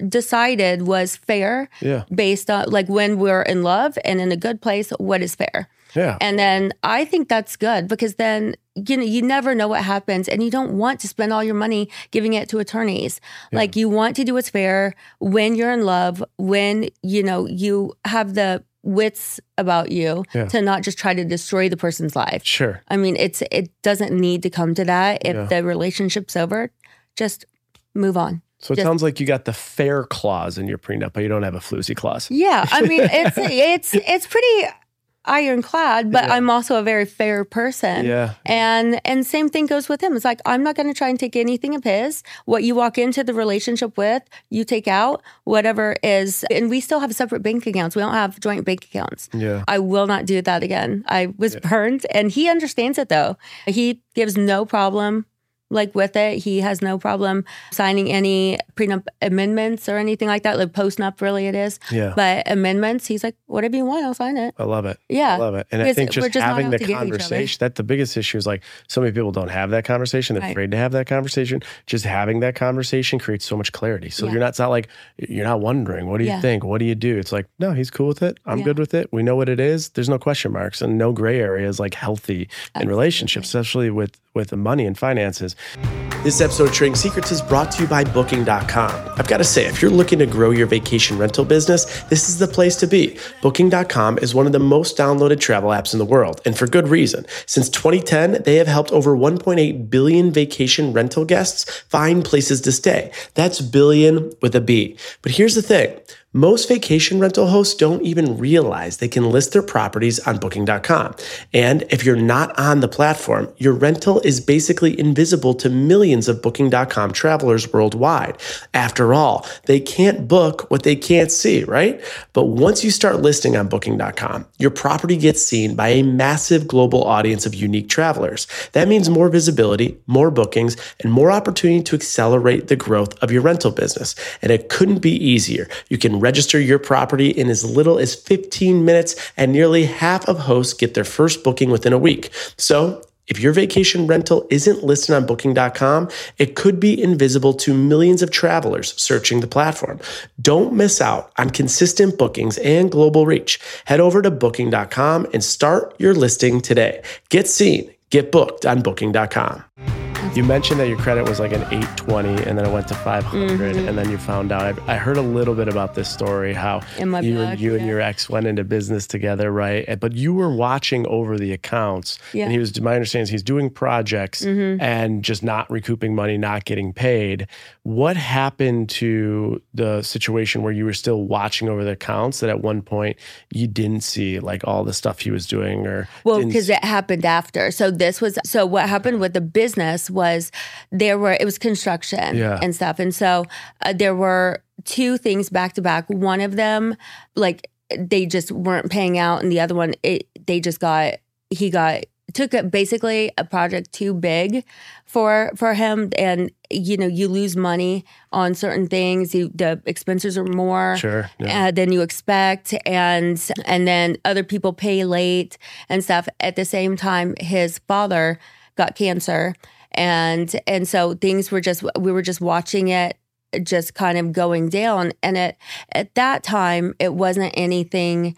Speaker 2: decided was fair
Speaker 1: Yeah.
Speaker 2: based on like when we're in love and in a good place, what is fair.
Speaker 1: Yeah.
Speaker 2: And then I think that's good because then, you know, you never know what happens and you don't want to spend all your money giving it to attorneys.
Speaker 1: Yeah.
Speaker 2: Like you want to do what's fair when you're in love, when, you know, you have the wits about you
Speaker 1: Yeah.
Speaker 2: to not just try to destroy the person's life.
Speaker 1: Sure.
Speaker 2: I mean, it's it doesn't need to come to that. If
Speaker 1: Yeah.
Speaker 2: the relationship's over, just move on.
Speaker 1: So it
Speaker 2: Just-
Speaker 1: sounds like you got the fair clause in your prenup, but you don't have a floozy clause.
Speaker 2: Yeah, I mean, it's it's it's pretty ironclad, but
Speaker 1: Yeah.
Speaker 2: I'm also a very fair person.
Speaker 1: Yeah.
Speaker 2: And and same thing goes with him. It's like I'm not going to try and take anything of his. What you walk into the relationship with, you take out whatever is. And we still have separate bank accounts. We don't have joint bank accounts.
Speaker 1: Yeah.
Speaker 2: I will not do that again. I was burned, and he understands it though. He gives no problem. Like with it, he has no problem signing any prenup amendments or anything like that. Like post-nup, really, it is.
Speaker 1: Yeah.
Speaker 2: But amendments, he's like, whatever you want, I'll sign it.
Speaker 1: I love it.
Speaker 2: Yeah.
Speaker 1: I love it. And I
Speaker 2: Because
Speaker 1: think
Speaker 2: we're
Speaker 1: just,
Speaker 2: just not
Speaker 1: having
Speaker 2: out
Speaker 1: the
Speaker 2: to get each other.
Speaker 1: conversation, that the biggest issue is like so many people don't have that conversation. They're
Speaker 2: Right.
Speaker 1: afraid to have that conversation. Just having that conversation creates so much clarity. So
Speaker 2: Yeah.
Speaker 1: you're not, it's not like, you're not wondering, what do you
Speaker 2: Yeah.
Speaker 1: think? What do you do? It's like, no, he's cool with it. I'm
Speaker 2: Yeah.
Speaker 1: good with it. We know what it is. There's no question marks and no gray areas like healthy in relationships, especially with, with the money and finances. This episode of Trading Secrets is brought to you by Booking dot com. I've got to say, if you're looking to grow your vacation rental business, this is the place to be. Booking dot com is one of the most downloaded travel apps in the world, and for good reason. Since twenty ten, they have helped over one point eight billion vacation rental guests find places to stay. That's billion with a B. But here's the thing. Most vacation rental hosts don't even realize they can list their properties on Booking dot com. And if you're not on the platform, your rental is basically invisible to millions of Booking dot com travelers worldwide. After all, they can't book what they can't see, right? But once you start listing on Booking dot com, your property gets seen by a massive global audience of unique travelers. That means more visibility, more bookings, and more opportunity to accelerate the growth of your rental business. And it couldn't be easier. You can register your property in as little as fifteen minutes, and nearly half of hosts get their first booking within a week. So if your vacation rental isn't listed on Booking dot com, it could be invisible to millions of travelers searching the platform. Don't miss out on consistent bookings and global reach. Head over to Booking dot com and start your listing today. Get seen, get booked on Booking dot com. You mentioned that your credit was like an eight twenty and then it went to five hundred
Speaker 2: Mm-hmm.
Speaker 1: and then you found out. I, I heard a little bit about this story, how
Speaker 2: In my
Speaker 1: you,
Speaker 2: book,
Speaker 1: and, you and
Speaker 2: yeah.
Speaker 1: your ex went into business together, right? And- But you were watching over the accounts.
Speaker 2: Yeah.
Speaker 1: And he was, my understanding is he's doing projects
Speaker 2: Mm-hmm.
Speaker 1: and just not recouping money, not getting paid. What happened to the situation where you were still watching over the accounts that at one point you didn't see like all the stuff he was doing or
Speaker 2: Well,
Speaker 1: didn't
Speaker 2: because it happened after. So this was so what happened with the business was there were it was construction
Speaker 1: Yeah.
Speaker 2: and stuff, and so uh, there were two things back to back. One of them, like they just weren't paying out, and the other one, it they just got he got took a, basically a project too big for for him, and you know you lose money on certain things. You, the expenses are more
Speaker 1: Sure, yeah.
Speaker 2: uh, than you expect, and and then other people pay late and stuff. At the same time, his father got cancer, and and so things were just we were just watching it just kind of going down. And at at that time, it wasn't anything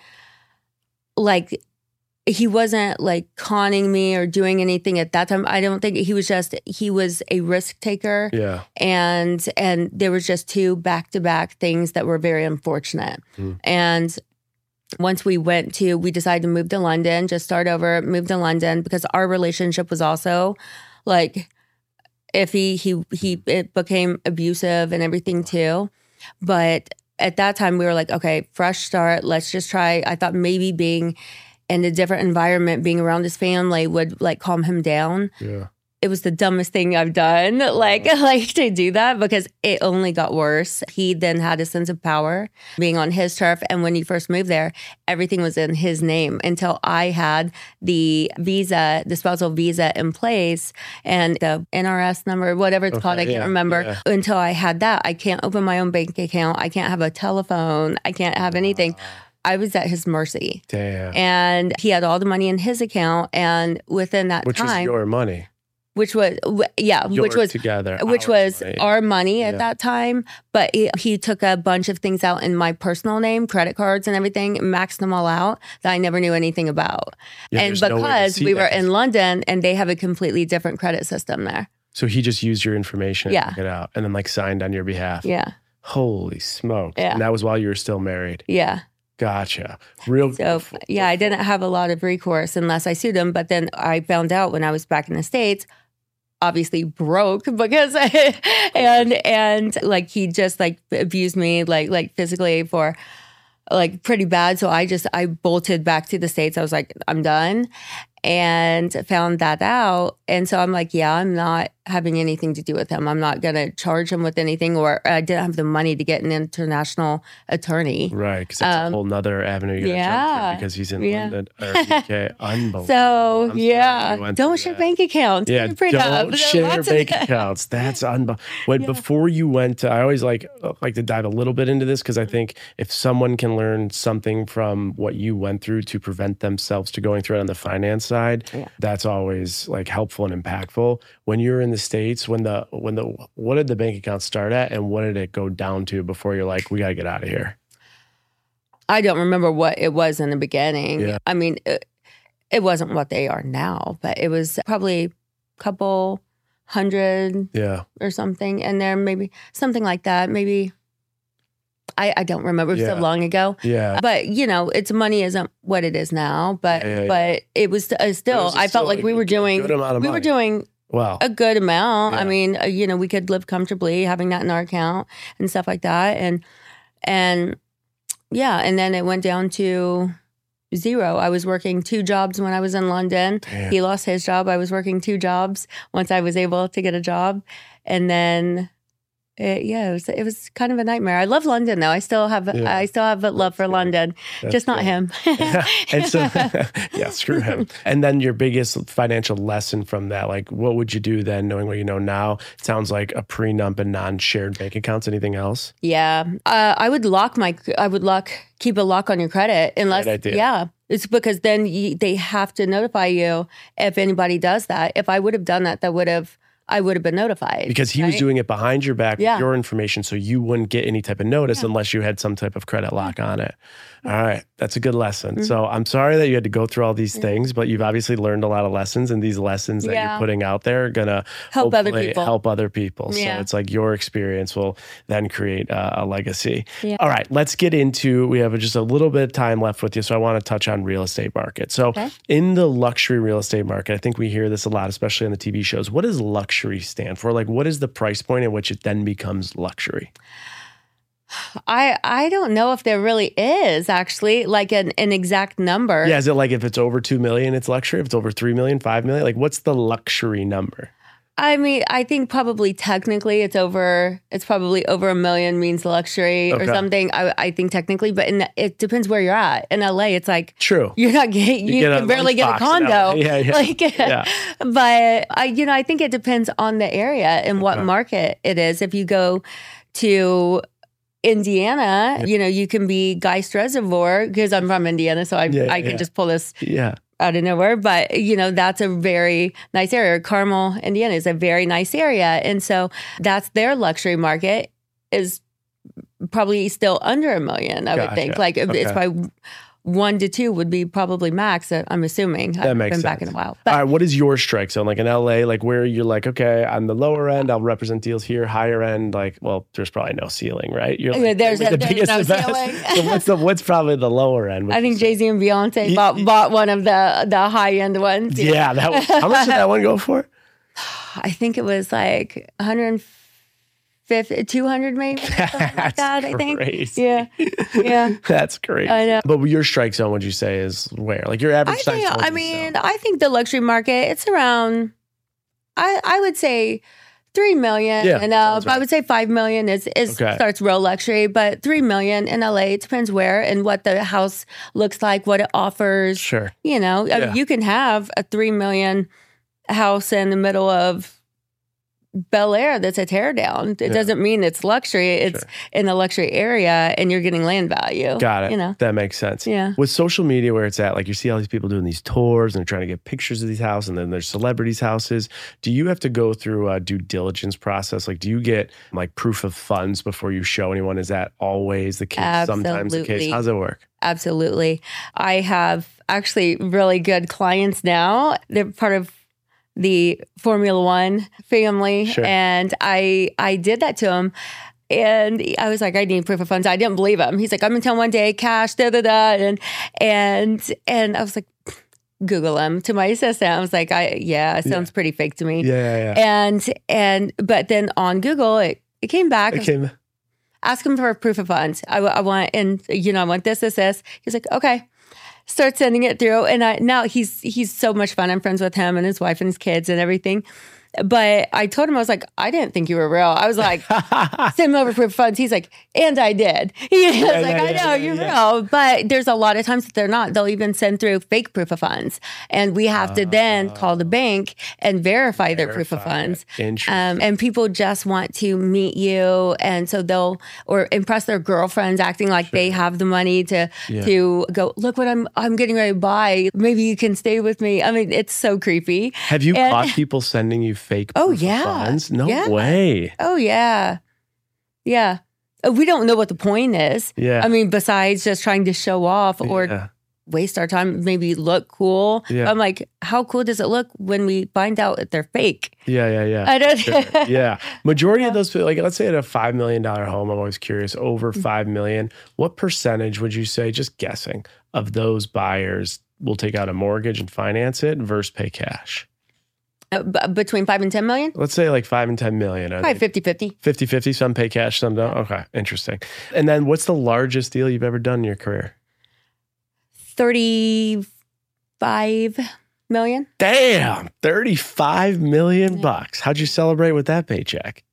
Speaker 2: like. He wasn't like conning me or doing anything at that time. I don't think he was just, he was a risk taker.
Speaker 1: Yeah.
Speaker 2: And, and there was just two back to back things that were very unfortunate.
Speaker 1: Mm.
Speaker 2: And once we went to, we decided to move to London, just start over, move to London because our relationship was also like iffy. He, he, it became abusive and everything too. But at that time we were like, okay, fresh start. Let's just try. I thought maybe being in a different environment, being around his family would like calm him down.
Speaker 1: Yeah.
Speaker 2: It was the dumbest thing I've done, like like to do that because it only got worse. He then had a sense of power being on his turf. And when he first moved there, everything was in his name until I had the visa, the spousal visa in place and the N R S number, whatever it's
Speaker 1: Okay,
Speaker 2: called. I can't
Speaker 1: yeah,
Speaker 2: remember.
Speaker 1: yeah.
Speaker 2: Until I had that, I can't open my own bank account. I can't have a telephone. I can't have anything. I was at his mercy.
Speaker 1: Damn.
Speaker 2: And he had all the money in his account. And within that
Speaker 1: Which
Speaker 2: time,
Speaker 1: was your money.
Speaker 2: which was yeah,
Speaker 1: Your
Speaker 2: which was
Speaker 1: together,
Speaker 2: which
Speaker 1: our
Speaker 2: was
Speaker 1: money.
Speaker 2: our money at
Speaker 1: Yeah.
Speaker 2: that time. But he, he took a bunch of things out in my personal name, credit cards and everything, maxed them all out that I never knew anything about.
Speaker 1: Yeah,
Speaker 2: and
Speaker 1: there's no way to
Speaker 2: because
Speaker 1: see
Speaker 2: we
Speaker 1: that.
Speaker 2: were in London and they have a completely different credit system there.
Speaker 1: So he just used your information
Speaker 2: Yeah.
Speaker 1: to get out and then like signed on your behalf.
Speaker 2: Yeah,
Speaker 1: Holy smokes.
Speaker 2: Yeah.
Speaker 1: And that was while you were still married.
Speaker 2: yeah.
Speaker 1: Gotcha. Real.
Speaker 2: So yeah, I didn't have a lot of recourse unless I sued him. But then I found out when I was back in the States, obviously broke because and and like he just like abused me like like physically for like pretty bad. So I just I bolted back to the States. I was like, I'm done. And found that out. And so I'm like, yeah, I'm not having anything to do with him. I'm not going to charge him with anything, or I didn't have the money to get an international attorney.
Speaker 1: Right. Because that's
Speaker 2: Um,
Speaker 1: a whole nother avenue you got to jump
Speaker 2: yeah.
Speaker 1: through because he's in
Speaker 2: Yeah.
Speaker 1: London or U K. Unbelievable.
Speaker 2: So
Speaker 1: I'm sorry
Speaker 2: yeah,
Speaker 1: you went
Speaker 2: don't
Speaker 1: through
Speaker 2: share
Speaker 1: that.
Speaker 2: bank accounts.
Speaker 1: Yeah,
Speaker 2: Get a prenup.
Speaker 1: don't
Speaker 2: There are
Speaker 1: share
Speaker 2: lots of-
Speaker 1: bank accounts. That's unbelievable. When
Speaker 2: Yeah.
Speaker 1: before you went, to, I always like like to dive a little bit into this because I think if someone can learn something from what you went through to prevent themselves to going through it on the finance side,
Speaker 2: Yeah.
Speaker 1: that's always like helpful and impactful. When you're in the States, when the when the what did the bank account start at, and what did it go down to before you're like, we got to get out of here?
Speaker 2: I don't remember what it was in the beginning.
Speaker 1: Yeah.
Speaker 2: I mean, it, it wasn't what they are now, but it was probably a couple hundred
Speaker 1: Yeah,
Speaker 2: or something in there, maybe something like that. Maybe I, I don't remember. It was
Speaker 1: Yeah.
Speaker 2: so long ago.
Speaker 1: yeah.
Speaker 2: But you know, it's money isn't what it is now. But
Speaker 1: Yeah, yeah, yeah.
Speaker 2: but it was uh, still.
Speaker 1: It was
Speaker 2: I
Speaker 1: still
Speaker 2: felt like we
Speaker 1: a
Speaker 2: were doing.
Speaker 1: good amount of
Speaker 2: We were
Speaker 1: money.
Speaker 2: doing
Speaker 1: Wow.
Speaker 2: a good amount.
Speaker 1: Yeah.
Speaker 2: I mean, uh, you know, we could live comfortably having that in our account and stuff like that. And and yeah, and then it went down to zero. I was working two jobs when I was in London.
Speaker 1: Damn.
Speaker 2: He lost his job. I was working two jobs once I was able to get a job. And then it, yeah, it was it was kind of a nightmare. I love London though. I still have
Speaker 1: Yeah.
Speaker 2: I still have a love for
Speaker 1: good.
Speaker 2: London.
Speaker 1: That's
Speaker 2: Just not
Speaker 1: good.
Speaker 2: him.
Speaker 1: and so, yeah, screw him. And then your biggest financial lesson from that, like, what would you do then, knowing what you know now? It sounds like a prenup and non-shared bank accounts. Anything else?
Speaker 2: Yeah, uh, I would lock my. I would lock, keep a lock on your credit, unless.
Speaker 1: Great idea.
Speaker 2: Yeah, it's because then you, they have to notify you if anybody does that. If I would have done that, that would have. I would have been notified.
Speaker 1: Because he was
Speaker 2: right?
Speaker 1: doing it behind your back
Speaker 2: Yeah.
Speaker 1: with your information, so you wouldn't get any type of notice
Speaker 2: Yeah.
Speaker 1: unless you had some type of credit lock on it. All right, that's a good lesson.
Speaker 2: Mhm.
Speaker 1: So I'm sorry that you had to go through all these
Speaker 2: Yeah.
Speaker 1: things, but you've obviously learned a lot of lessons, and these lessons that
Speaker 2: Yeah.
Speaker 1: you're putting out there are gonna
Speaker 2: Help other
Speaker 1: hopefully
Speaker 2: people.
Speaker 1: help other people.
Speaker 2: Yeah.
Speaker 1: So it's like your experience will then create uh, a legacy.
Speaker 2: Yeah.
Speaker 1: All right, let's get into. We have just a little bit of time left with you, so I want to touch on real estate market. So
Speaker 2: Okay.
Speaker 1: in the luxury real estate market, I think we hear this a lot, especially on the T V shows. What does luxury stand for? Like, what is the price point at which it then becomes luxury?
Speaker 2: I I don't know if there really is actually like an, an exact number.
Speaker 1: Yeah, is it like if it's over two million, it's luxury? If it's over three million, five million? Like, what's the luxury number?
Speaker 2: I mean, I think probably technically it's over. It's probably over a million means luxury
Speaker 1: Okay.
Speaker 2: or something. I I think technically, but in, it depends where you're at. In L A, it's like
Speaker 1: True.
Speaker 2: you're not getting. You,
Speaker 1: get a
Speaker 2: can barely get a
Speaker 1: lunchbox in L A.
Speaker 2: condo.
Speaker 1: Yeah, yeah.
Speaker 2: Like,
Speaker 1: Yeah.
Speaker 2: but I, you know, I think it depends on the area and what
Speaker 1: Okay.
Speaker 2: market it is. If you go to Indiana,
Speaker 1: Yeah.
Speaker 2: you know, you can be Geist Reservoir because I'm from Indiana, so I
Speaker 1: Yeah,
Speaker 2: I can
Speaker 1: yeah.
Speaker 2: just pull this
Speaker 1: Yeah.
Speaker 2: out of nowhere. But, you know, that's a very nice area. Carmel, Indiana is a very nice area. And so that's their luxury market is probably still under a million, I would
Speaker 1: Gotcha.
Speaker 2: think. Like it's
Speaker 1: Okay.
Speaker 2: probably one to two would be probably max, uh, I'm assuming.
Speaker 1: That
Speaker 2: I've
Speaker 1: makes
Speaker 2: been back
Speaker 1: sense.
Speaker 2: in a while.
Speaker 1: All
Speaker 2: But
Speaker 1: right, what is your strike zone? Like in L A, like where you're like, okay, on the lower end, I'll represent deals here. Higher end, like, well, there's probably no ceiling, right? You're
Speaker 2: Yeah,
Speaker 1: like,
Speaker 2: there's
Speaker 1: with
Speaker 2: a- there's no ceiling.
Speaker 1: so what's the what's probably the lower end?
Speaker 2: I think Jay-Z and Beyonce
Speaker 1: Ye-
Speaker 2: bought, bought one of the, the high end ones.
Speaker 1: Yeah, that was, how much did that one go for?
Speaker 2: I think it was like one hundred fifty, two hundred maybe. Something like
Speaker 1: That's
Speaker 2: that, I think.
Speaker 1: crazy.
Speaker 2: Yeah. Yeah.
Speaker 1: That's great.
Speaker 2: I know.
Speaker 1: But your strike zone, would you say, is where? Like your average
Speaker 2: I
Speaker 1: strike
Speaker 2: think,
Speaker 1: zone?
Speaker 2: I mean, I think the luxury market, it's around, I, I would say three million
Speaker 1: Yeah,
Speaker 2: and up.
Speaker 1: sounds right.
Speaker 2: I would say five million is, is
Speaker 1: Okay.
Speaker 2: starts real luxury, but three million in L A, it depends where and what the house looks like, what it offers.
Speaker 1: Sure.
Speaker 2: You know, I mean,
Speaker 1: Yeah.
Speaker 2: you can have a three million house in the middle of Bel Air that's a tear down. It yeah. doesn't mean it's luxury. It's sure. in the luxury area and you're getting land value.
Speaker 1: Got it.
Speaker 2: You know?
Speaker 1: That makes sense.
Speaker 2: Yeah.
Speaker 1: With social media where it's at, like you see all these people doing these tours and they're trying to get pictures of these houses and then there's celebrities' houses. Do you have to go through a due diligence process? Like, do you get like proof of funds before you show anyone? Is that always the case?
Speaker 2: Absolutely.
Speaker 1: Sometimes the case? How does it work?
Speaker 2: Absolutely. I have actually really good clients now. They're part of the Formula One family.
Speaker 1: Sure.
Speaker 2: And I I did that to him. And I was like, I need proof of funds. I didn't believe him. He's like, I'm in town one day, cash, da da da. And and and I was like, Google him to my assistant. I was like, I yeah, it sounds yeah. pretty fake to me.
Speaker 1: Yeah, yeah, yeah.
Speaker 2: And and but then on Google, it, it came back.
Speaker 1: It came.
Speaker 2: Ask him for a proof of funds. I, I want, and you know, I want this, this, this. He's like, okay. Start sending it through. And I, now he's he's so much fun. I'm friends with him and his wife and his kids and everything. But I told him, I was like, I didn't think you were real. I was like, send him over proof of funds. He's like, and I did. He was
Speaker 1: yeah,
Speaker 2: like,
Speaker 1: yeah,
Speaker 2: I know,
Speaker 1: yeah,
Speaker 2: you're
Speaker 1: yeah.
Speaker 2: real. But there's a lot of times that they're not. They'll even send through fake proof of funds. And we have uh, to then call the bank and verify, verify their proof of funds.
Speaker 1: Interesting.
Speaker 2: Um, and people just want to meet you. And so they'll, or impress their girlfriends acting like sure. they have the money to yeah. to go, look what I'm I'm getting ready to buy. Maybe you can stay with me. I mean, it's so creepy.
Speaker 1: Have you
Speaker 2: and,
Speaker 1: caught people sending you fake
Speaker 2: oh,
Speaker 1: proof
Speaker 2: yeah.
Speaker 1: of funds? No
Speaker 2: yeah.
Speaker 1: way.
Speaker 2: Oh, yeah. Yeah. We don't know what the point is.
Speaker 1: Yeah.
Speaker 2: I mean, besides just trying to show off or
Speaker 1: yeah.
Speaker 2: waste our time, maybe look cool.
Speaker 1: Yeah.
Speaker 2: I'm like, how cool does it look when we find out that they're fake?
Speaker 1: Yeah, yeah, yeah.
Speaker 2: I don't
Speaker 1: sure. Yeah. Majority yeah. of those people, like let's say at a five million dollars home, I'm always curious, over five million dollars, what percentage would you say, just guessing, of those buyers will take out a mortgage and finance it versus pay cash?
Speaker 2: Uh, b- between five and ten million?
Speaker 1: Let's say like five and ten million.
Speaker 2: Probably fifty-fifty.
Speaker 1: fifty-fifty, some pay cash, some don't? Okay, interesting. And then what's the largest deal you've ever done in your career?
Speaker 2: thirty-five million.
Speaker 1: Damn, thirty-five million bucks. How'd you celebrate with that paycheck?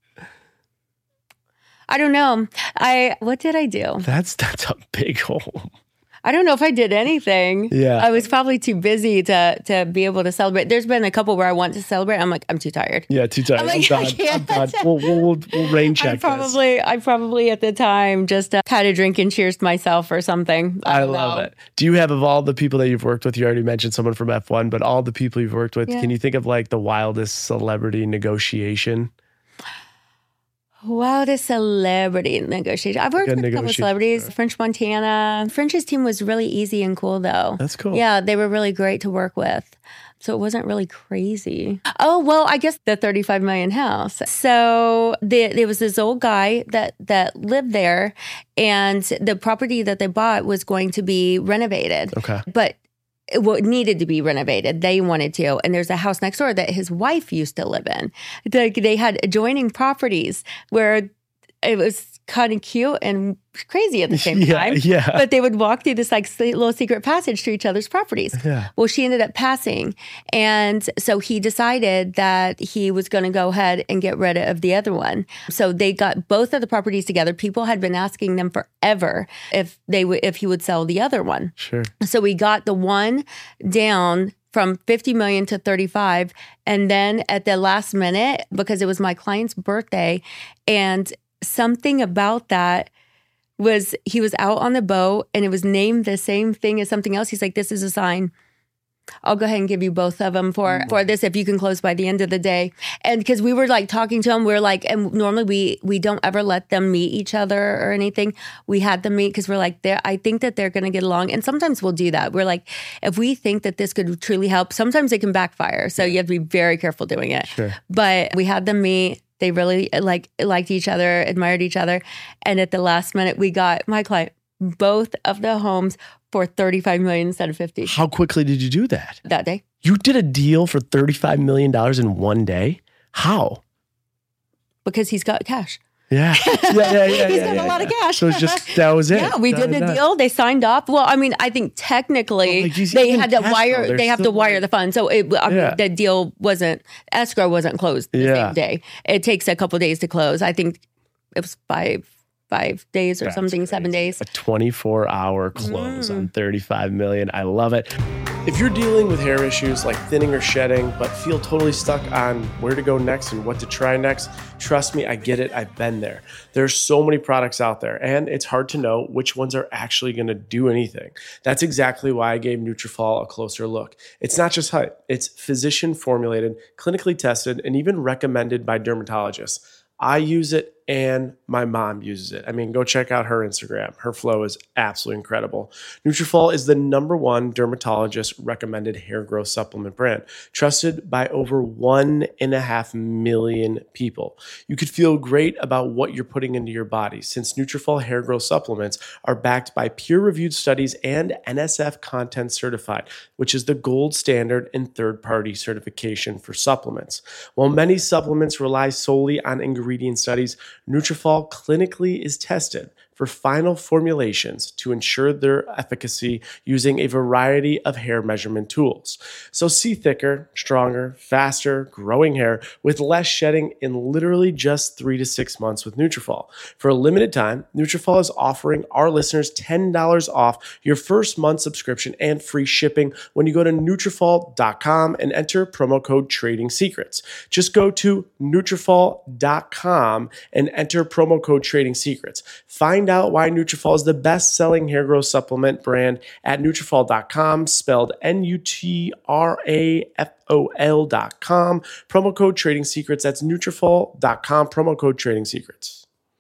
Speaker 2: I don't know. I what did I do?
Speaker 1: That's that's a big home.
Speaker 2: I don't know if I did anything.
Speaker 1: Yeah.
Speaker 2: I was probably too busy to to be able to celebrate. There's been a couple where I want to celebrate. I'm like, I'm too tired.
Speaker 1: Yeah, too tired. I'm, like, I'm done. I'm done. We'll, we'll, we'll rain check
Speaker 2: I probably,
Speaker 1: this.
Speaker 2: I probably at the time just uh, had a drink and cheers myself or something. I,
Speaker 1: I love know. it. Do you have, of all the people that you've worked with, you already mentioned someone from F one, but all the people you've worked with, yeah. can you think of like the wildest celebrity negotiation?
Speaker 2: Wildest celebrity negotiation. I've worked
Speaker 1: like
Speaker 2: with a couple of celebrities. Sure. French Montana. French's team was really easy and cool, though.
Speaker 1: That's cool.
Speaker 2: Yeah, they were really great to work with. So it wasn't really crazy. Oh, well, I guess the thirty-five million house. So the, there was this old guy that, that lived there, and the property that they bought was going to be renovated.
Speaker 1: Okay.
Speaker 2: But it needed to be renovated. They wanted to. And there's a house next door that his wife used to live in. They, they had adjoining properties where it was kind of cute and crazy at the same
Speaker 1: yeah,
Speaker 2: time.
Speaker 1: Yeah.
Speaker 2: But they would walk through this like little secret passage to each other's properties.
Speaker 1: Yeah.
Speaker 2: Well, she ended up passing. And so he decided that he was going to go ahead and get rid of the other one. So they got both of the properties together. People had been asking them forever if they would, if he would sell the other one.
Speaker 1: Sure.
Speaker 2: So we got the one down from fifty million to thirty-five. And then at the last minute, because it was my client's birthday, and something about that was he was out on the boat and it was named the same thing as something else. He's like, this is a sign. I'll go ahead and give you both of them for, for this if you can close by the end of the day. And because we were like talking to them, we we're like, and normally we we don't ever let them meet each other or anything. We had them meet because we're like, they're, I think that they're going to get along. And sometimes we'll do that. We're like, if we think that this could truly help, sometimes it can backfire. So you have to be very careful doing it.
Speaker 1: Sure.
Speaker 2: But we had them meet. They really like liked each other, admired each other. And at the last minute, we got my client both of the homes for thirty-five million dollars instead of fifty.
Speaker 1: How quickly did you do that?
Speaker 2: That day.
Speaker 1: You did a deal for thirty-five million dollars in one day? How?
Speaker 2: Because he's got cash.
Speaker 1: Yeah. Yeah, yeah, yeah.
Speaker 2: He's
Speaker 1: yeah,
Speaker 2: got
Speaker 1: yeah,
Speaker 2: a lot
Speaker 1: yeah.
Speaker 2: of cash.
Speaker 1: So it's just, that was it.
Speaker 2: Yeah, we did the
Speaker 1: done.
Speaker 2: deal. They signed off. Well, I mean, I think technically
Speaker 1: well, like
Speaker 2: they had to wire,
Speaker 1: flow,
Speaker 2: they have to wire
Speaker 1: like,
Speaker 2: the funds. So it, I mean,
Speaker 1: yeah.
Speaker 2: the deal wasn't, escrow wasn't closed the
Speaker 1: yeah.
Speaker 2: same day. It takes a couple of days to close. I think it was five, five days or
Speaker 1: That's
Speaker 2: something,
Speaker 1: crazy.
Speaker 2: seven days.
Speaker 1: A twenty-four hour close mm. on thirty-five million. I love it. If you're dealing with hair issues like thinning or shedding, but feel totally stuck on where to go next and what to try next, trust me, I get it. I've been there. There's so many products out there, and it's hard to know which ones are actually going to do anything. That's exactly why I gave Nutrafol a closer look. It's not just hype. It's physician formulated, clinically tested, and even recommended by dermatologists. I use it and my mom uses it. I mean, go check out her Instagram. Her flow is absolutely incredible. Nutrafol is the number one dermatologist recommended hair growth supplement brand, trusted by over one and a half million people. You could feel great about what you're putting into your body since Nutrafol hair growth supplements are backed by peer-reviewed studies and N S F content certified, which is the gold standard and third-party certification for supplements. While many supplements rely solely on ingredient studies, Nutrafol clinically is tested for final formulations to ensure their efficacy using a variety of hair measurement tools. So see thicker, stronger, faster, growing hair with less shedding in literally just three to six months with Nutrafol. For a limited time, Nutrafol is offering our listeners ten dollars off your first month subscription and free shipping when you go to Nutrafol dot com and enter promo code Trading Secrets. Just go to Nutrafol dot com and enter promo code Trading Secrets. Find out why Nutrafol is the best-selling hair growth supplement brand at Nutrafol dot com, spelled N U T R A F O L dot com. Promo code Trading Secrets. That's Nutrafol dot com, promo code Trading Secrets.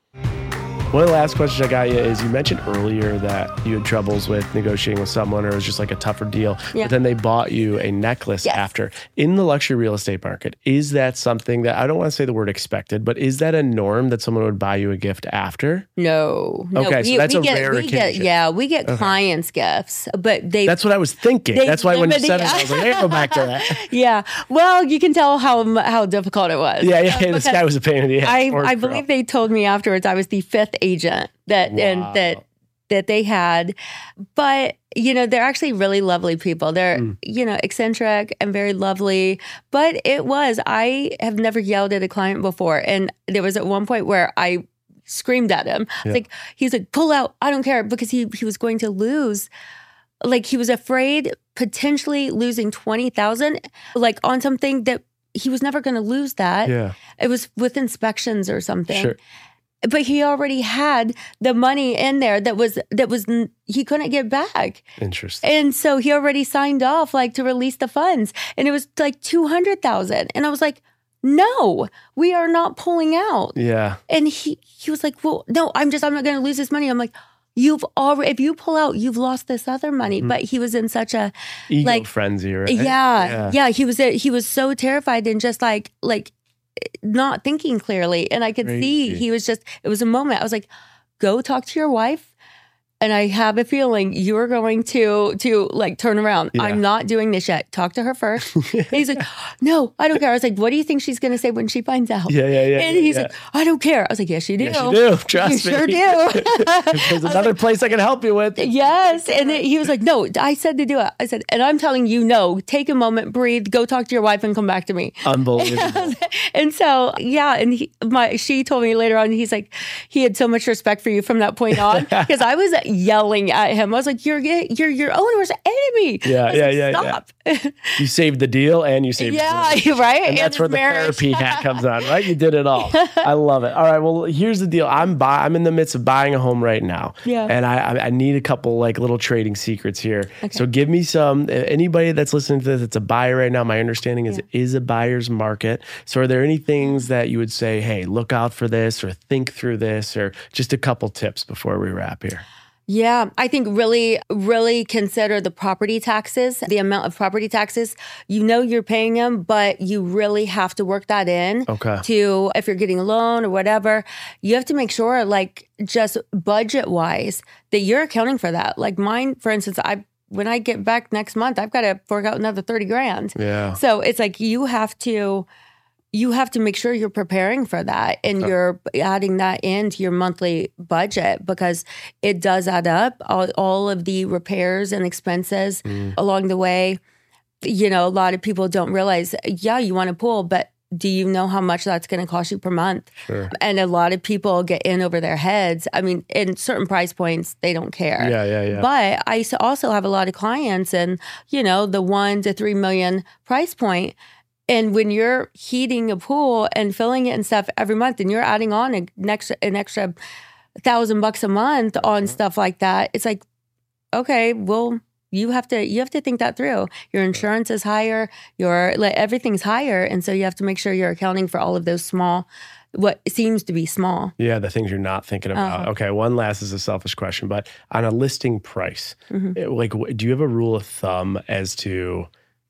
Speaker 1: One of the last questions I got you is, you mentioned earlier that you had troubles with negotiating with someone, or it was just like a tougher deal, yeah. But then they bought you a necklace yes. after. In the luxury real estate market, is that something that, I don't want to say the word expected, but is that a norm that someone would buy you a gift after?
Speaker 2: No. no
Speaker 1: okay,
Speaker 2: we,
Speaker 1: so that's
Speaker 2: we
Speaker 1: a
Speaker 2: get,
Speaker 1: rare
Speaker 2: we
Speaker 1: occasion.
Speaker 2: Get, yeah, we get
Speaker 1: okay.
Speaker 2: clients' gifts, but they...
Speaker 1: That's what I was thinking. That's why when you said it, I was like, hey, go back to that.
Speaker 2: Yeah. Well, you can tell how how difficult it was.
Speaker 1: Yeah, yeah, yeah this guy was a pain in the ass.
Speaker 2: I, I believe they told me afterwards I was the fifth agent that wow. and that that they had. But, you know, they're actually really lovely people. They're, mm. you know, eccentric and very lovely. But it was, I have never yelled at a client before. And there was at one point where I screamed at him. Yeah. Like, he's like, pull out, I don't care, because he he was going to lose. Like, he was afraid potentially losing twenty thousand, like on something that he was never going to lose that.
Speaker 1: Yeah.
Speaker 2: It was with inspections or something.
Speaker 1: Sure.
Speaker 2: But he already had the money in there that was, that was, he couldn't get back.
Speaker 1: Interesting.
Speaker 2: And so he already signed off like to release the funds, and it was like two hundred thousand. And I was like, no, we are not pulling out.
Speaker 1: Yeah.
Speaker 2: And he, he was like, well, no, I'm just, I'm not going to lose this money. I'm like, you've already, if you pull out, you've lost this other money. Mm-hmm. But he was in such a
Speaker 1: ego
Speaker 2: like
Speaker 1: frenzy, right?
Speaker 2: Yeah,
Speaker 1: yeah.
Speaker 2: Yeah. He was, he was so terrified and just like, like, not thinking clearly. And I could Crazy. see he was just, it was a moment. I was like, go talk to your wife. And I have a feeling you're going to, to like turn around. Yeah. I'm not doing this yet. Talk to her first. And he's like, no, I don't care. I was like, what do you think she's going to say when she finds out?
Speaker 1: Yeah, yeah, yeah.
Speaker 2: And he's
Speaker 1: yeah.
Speaker 2: like, I don't care. I was like, yes, you do.
Speaker 1: Yes, you do. Trust
Speaker 2: you
Speaker 1: me.
Speaker 2: sure do.
Speaker 1: There's another like, place I can help you with.
Speaker 2: Yes. And it, he was like, no, I said to do it. I said, and I'm telling you, no, take a moment, breathe, go talk to your wife and come back to me.
Speaker 1: Unbelievable.
Speaker 2: And so, yeah. And he, my, she told me later on, he's like, he had so much respect for you from that point on, because I was yelling at him. I was like, you're you're your owner's enemy.
Speaker 1: Yeah, yeah,
Speaker 2: like,
Speaker 1: yeah,
Speaker 2: Stop.
Speaker 1: yeah. You saved the deal and you saved
Speaker 2: yeah,
Speaker 1: the deal.
Speaker 2: right.
Speaker 1: And that's where the
Speaker 2: marriage.
Speaker 1: therapy hat comes on, right? You did it all. I love it. All right, well, here's the deal. I'm buy I'm in the midst of buying a home right now.
Speaker 2: Yeah.
Speaker 1: And I I need a couple like little trading secrets here.
Speaker 2: Okay.
Speaker 1: So give me some. Anybody that's listening to this, it's a buyer right now. My understanding is yeah. it is a buyer's market. So are there any things that you would say, hey, look out for this, or think through this, or just a couple tips before we wrap here?
Speaker 2: Yeah, I think really, really consider the property taxes, the amount of property taxes. You know you're paying them, but you really have to work that in.
Speaker 1: Okay.
Speaker 2: To, if you're getting a loan or whatever, you have to make sure, like, just budget-wise, that you're accounting for that. Like mine, for instance, I when I get back next month, I've got to fork out another thirty grand.
Speaker 1: Yeah.
Speaker 2: So it's like you have to... You have to make sure you're preparing for that, and you're adding that into your monthly budget, because it does add up. All, all of the repairs and expenses mm. along the way. You know, a lot of people don't realize, yeah, you want to pool, but do you know how much that's going to cost you per month?
Speaker 1: Sure.
Speaker 2: And a lot of people get in over their heads. I mean, in certain price points, they don't care.
Speaker 1: Yeah, yeah, yeah.
Speaker 2: But I also have a lot of clients in, you know, the one to three million price point. And when you're heating a pool and filling it and stuff every month, and you're adding on an extra, an extra thousand bucks a month on stuff like that, it's like, okay, well, you have to you have to think that through. Your insurance is higher, your like, everything's higher, and so you have to make sure you're accounting for all of those small, what seems to be small.
Speaker 1: Yeah, the things you're not thinking about.
Speaker 2: Uh-huh.
Speaker 1: Okay, one last is a selfish question, but on a listing price,
Speaker 2: Mm-hmm.
Speaker 1: it- like, wh- do you have a rule of thumb as to?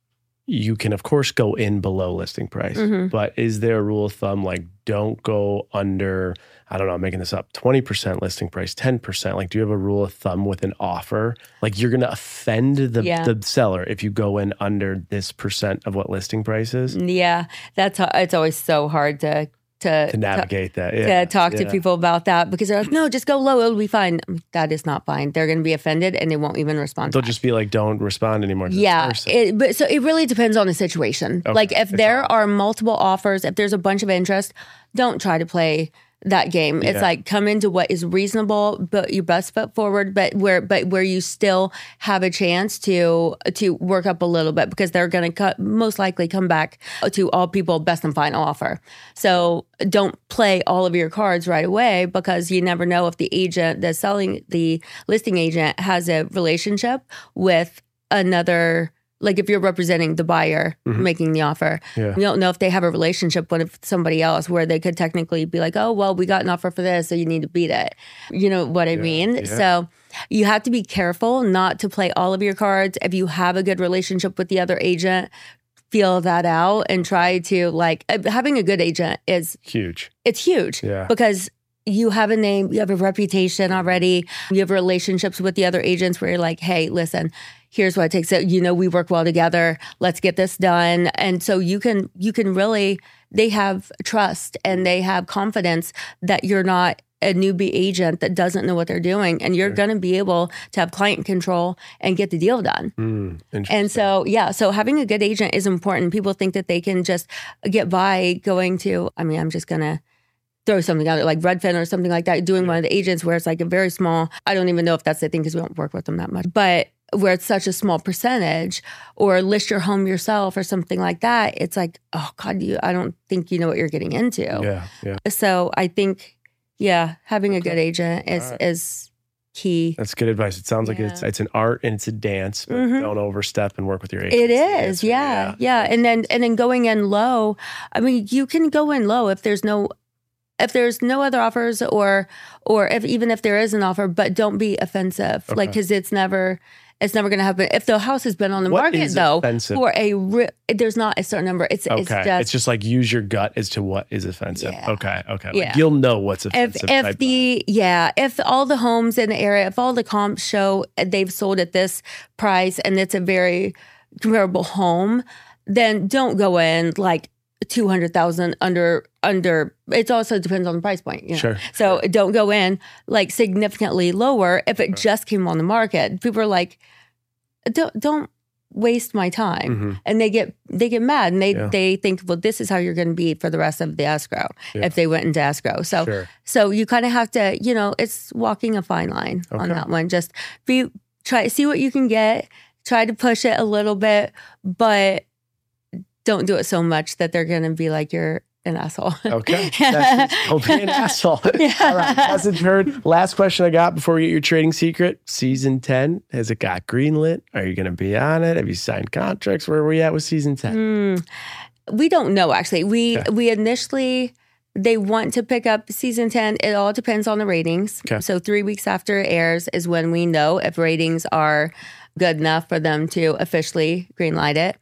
Speaker 1: You can, of course, go in below listing price,
Speaker 2: Mm-hmm.
Speaker 1: but is there a rule of thumb like don't go under, I don't know, I'm making this up, twenty percent listing price, ten percent? Like, do you have a rule of thumb with an offer? Like, you're going to offend the,
Speaker 2: Yeah.
Speaker 1: the seller if you go in under this percent of what listing price is?
Speaker 2: Yeah, that's how, it's always so hard to to
Speaker 1: To navigate that.
Speaker 2: to
Speaker 1: Yeah.
Speaker 2: talk to
Speaker 1: yeah.
Speaker 2: people about that because they're like, no, just go low, it'll be fine. That is not fine. They're going to be offended and they won't even respond.
Speaker 1: They'll
Speaker 2: back.
Speaker 1: just be like, don't respond anymore to
Speaker 2: Yeah,
Speaker 1: this person.
Speaker 2: it, but so it really depends on the situation.
Speaker 1: Okay,
Speaker 2: Like if
Speaker 1: it's
Speaker 2: there
Speaker 1: all-
Speaker 2: are multiple offers, if there's a bunch of interest, don't try to play that game. It's
Speaker 1: Yeah.
Speaker 2: like come into what is reasonable, but your best foot forward, but where but where you still have a chance to to work up a little bit because they're going to cut most likely come back to all people best and final offer. So don't play all of your cards right away because you never know if the agent that's selling the listing agent has a relationship with another. Like if you're representing the buyer
Speaker 1: Mhm.
Speaker 2: making the offer,
Speaker 1: Yeah.
Speaker 2: you don't know if they have a relationship with somebody else where they could technically be like, oh, well, we got an offer for this, so you need to beat it. You know what I
Speaker 1: Yeah,
Speaker 2: mean?
Speaker 1: yeah.
Speaker 2: So you have to be careful not to play all of your cards. If you have a good relationship with the other agent, feel that out and try to like, uh, having a good agent is,
Speaker 1: Huge.
Speaker 2: it's huge
Speaker 1: Yeah.
Speaker 2: because you have a name, you have a reputation already, you have relationships with the other agents where you're like, hey, listen, here's what it takes. So, you know, we work well together. Let's get this done. And so you can, you can really, they have trust and they have confidence that you're not a newbie agent that doesn't know what they're doing. And you're
Speaker 1: Sure.
Speaker 2: going to be able to have client control and get the deal done.
Speaker 1: Mm, interesting.
Speaker 2: And so, yeah, so having a good agent is important. People think that they can just get by going to, I mean, I'm just going to throw something out there like Redfin or something like that, doing one of the agents where it's like a very small, I don't even know if that's the thing because we don't work with them that much, but where it's such a small percentage or list your home yourself or something like that, it's like, oh God, you, I don't think you know what you're getting into.
Speaker 1: yeah, yeah.
Speaker 2: So I think, yeah, having a good agent is,
Speaker 1: All right.
Speaker 2: is key.
Speaker 1: That's good advice. It sounds like
Speaker 2: Yeah.
Speaker 1: it's it's an art and it's a dance, but
Speaker 2: Mhm.
Speaker 1: don't overstep and work with your agent.
Speaker 2: It is, yeah, yeah, and then and then going in low. I mean, you can go in low if there's no, if there's no other offers, or or if even if there is an offer, but don't be offensive, like
Speaker 1: Okay.
Speaker 2: because it's never, it's never going to happen. If the house has been on the
Speaker 1: What
Speaker 2: market
Speaker 1: is
Speaker 2: though
Speaker 1: offensive?
Speaker 2: for a, ri- there's not a certain number. It's
Speaker 1: Okay.
Speaker 2: it's
Speaker 1: It's
Speaker 2: just.
Speaker 1: just, like use your gut as to what is offensive.
Speaker 2: Yeah.
Speaker 1: Okay. Okay. Like
Speaker 2: Yeah.
Speaker 1: you'll know what's
Speaker 2: If
Speaker 1: offensive.
Speaker 2: if
Speaker 1: type
Speaker 2: the yeah if all the homes in the area, if all the comps show they've sold at this price and it's a very comparable home, then don't go in like two hundred thousand under under. It also depends on the price point. You know?
Speaker 1: Sure,
Speaker 2: So don't go in like significantly lower if it just came on the market. People are like, don't don't waste my time,
Speaker 1: Mhm.
Speaker 2: and they get they get mad and they
Speaker 1: Yeah.
Speaker 2: they think, well, this is how you're going to be for the rest of the escrow
Speaker 1: Yeah.
Speaker 2: if they went into escrow. So.
Speaker 1: Sure.
Speaker 2: So you kind of have to, you know, it's walking a fine line on
Speaker 1: Okay.
Speaker 2: that one. Just be try see what you can get, try to push it a little bit, but don't do it so much that they're going to be like you're an asshole.
Speaker 1: Okay. That's just, don't be an asshole.
Speaker 2: Yeah.
Speaker 1: All right. Message heard. Last question I got before we get your trading secret. Season ten, has it got greenlit? Are you going to be on it? Have you signed contracts? Where are we at with season ten?
Speaker 2: Mm, we don't know actually. We
Speaker 1: Okay.
Speaker 2: we initially they want to pick up season ten. It all depends on the ratings.
Speaker 1: Okay.
Speaker 2: So three weeks after it airs is when we know if ratings are good enough for them to officially greenlight it.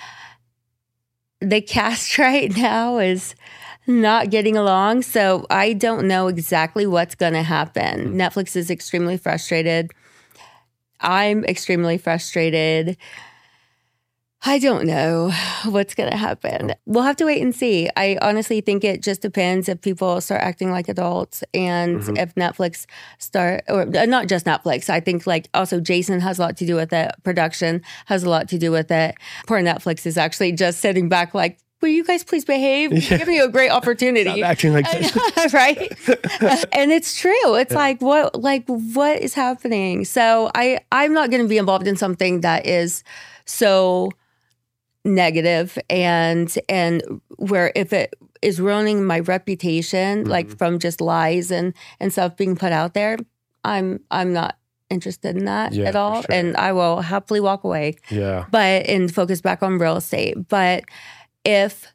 Speaker 2: The cast right now is not getting along, so I don't know exactly what's going to happen.
Speaker 1: Hmm.
Speaker 2: Netflix is extremely frustrated. I'm extremely frustrated. I don't know what's going to happen. We'll have to wait and see. I honestly think it just depends if people start acting like adults and
Speaker 1: Mhm.
Speaker 2: if Netflix start, or uh, not just Netflix. I think like also Jason has a lot to do with it. Production has a lot to do with it. Poor Netflix is actually just sitting back like, will you guys please behave?
Speaker 1: Yeah.
Speaker 2: Give me a great opportunity.
Speaker 1: Stop acting like this.
Speaker 2: Right? And it's true. It's yeah. like, what, like, what is happening? So I, I'm not going to be involved in something that is so negative and, and where if it is ruining my reputation, mm-hmm. like from just lies and, and stuff being put out there, I'm, I'm not interested in that yeah, at all. Sure. And I will happily walk away.
Speaker 1: Yeah.
Speaker 2: But, and focus back on real estate. But if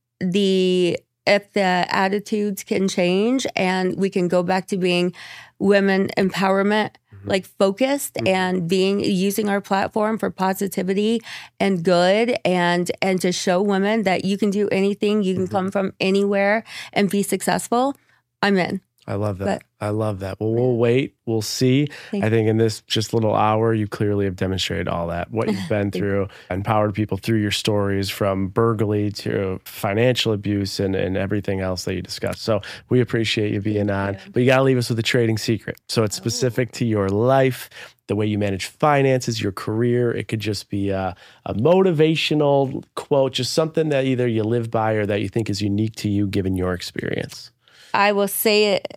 Speaker 2: the if the attitudes can change and we can go back to being women empowerment, mm-hmm. like focused mm-hmm. and being using our platform for positivity and good and and to show women that you can do anything, you can mm-hmm. come from anywhere and be successful, I'm in.
Speaker 1: I love that.
Speaker 2: But,
Speaker 1: I love that. Well, we'll wait. We'll see. I think in this just little hour, you clearly have demonstrated all that, what you've been through, empowered people through your stories from burglary to financial abuse and, and everything else that you discussed. So we appreciate you being on. You. But you got to leave us with a trading secret. So it's specific oh. to your life, the way you manage finances, your career. It could just be a, a motivational quote, just something that either you live by or that you think is unique to you given your experience.
Speaker 2: I will say it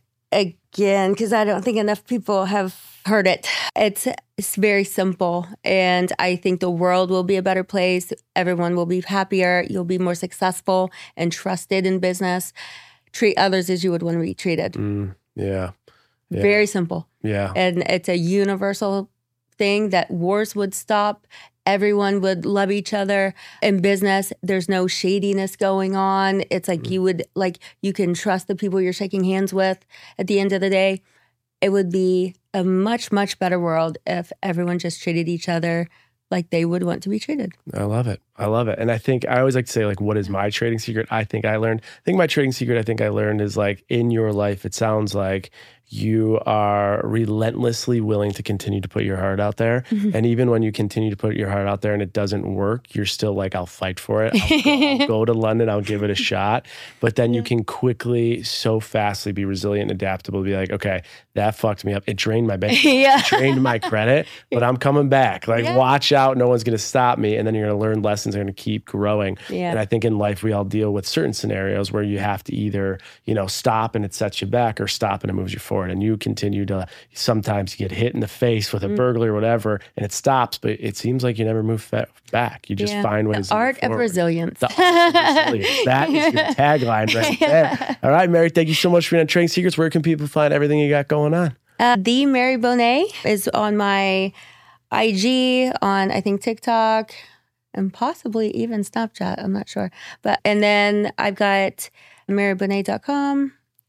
Speaker 2: again because I don't think enough people have heard it. It's it's very simple, and I think the world will be a better place. Everyone will be happier. You'll be more successful and trusted in business. Treat others as you would want to be treated.
Speaker 1: Mm, yeah. yeah.
Speaker 2: Very simple.
Speaker 1: Yeah.
Speaker 2: And it's a universal thing that wars would stop. Everyone would love each other in business. There's no shadiness going on. It's like mm. you would, like, you can trust the people you're shaking hands with at the end of the day. It would be a much, much better world if everyone just treated each other like they would want to be treated.
Speaker 1: I love it. I love it. And I think I always like to say, like, what is my trading secret? I think I learned, I think my trading secret, I think I learned is like in your life, it sounds like you are relentlessly willing to continue to put your heart out there. Mm-hmm. And even when you continue to put your heart out there and it doesn't work, you're still like, I'll fight for it. I'll go, I'll go to London. I'll give it a shot. But then yeah. you can quickly, so fastly be resilient and adaptable. Be like, okay, that fucked me up. It drained my bank. yeah. It drained my credit, but I'm coming back. Like, yeah. watch out. No one's going to stop me. And then you're going to learn lessons. They're going to keep growing. Yeah. And I think in life, we all deal with certain scenarios where you have to either, you know, stop and it sets you back or stop and it moves you forward. And you continue to, sometimes you get hit in the face with a mm. burglar or whatever, and it stops, but it seems like you never move fa- back. You just yeah. find ways
Speaker 2: the
Speaker 1: to
Speaker 2: art of resilience.
Speaker 1: The art of resilience. That is your tagline right there. All right, Mary, thank you so much for being on Trading Secrets. Where can people find everything you got going on?
Speaker 2: Uh, the Mary Bonet is on my I G, on I think TikTok, and possibly even Snapchat. I'm not sure. But and then I've got mary bonet dot com,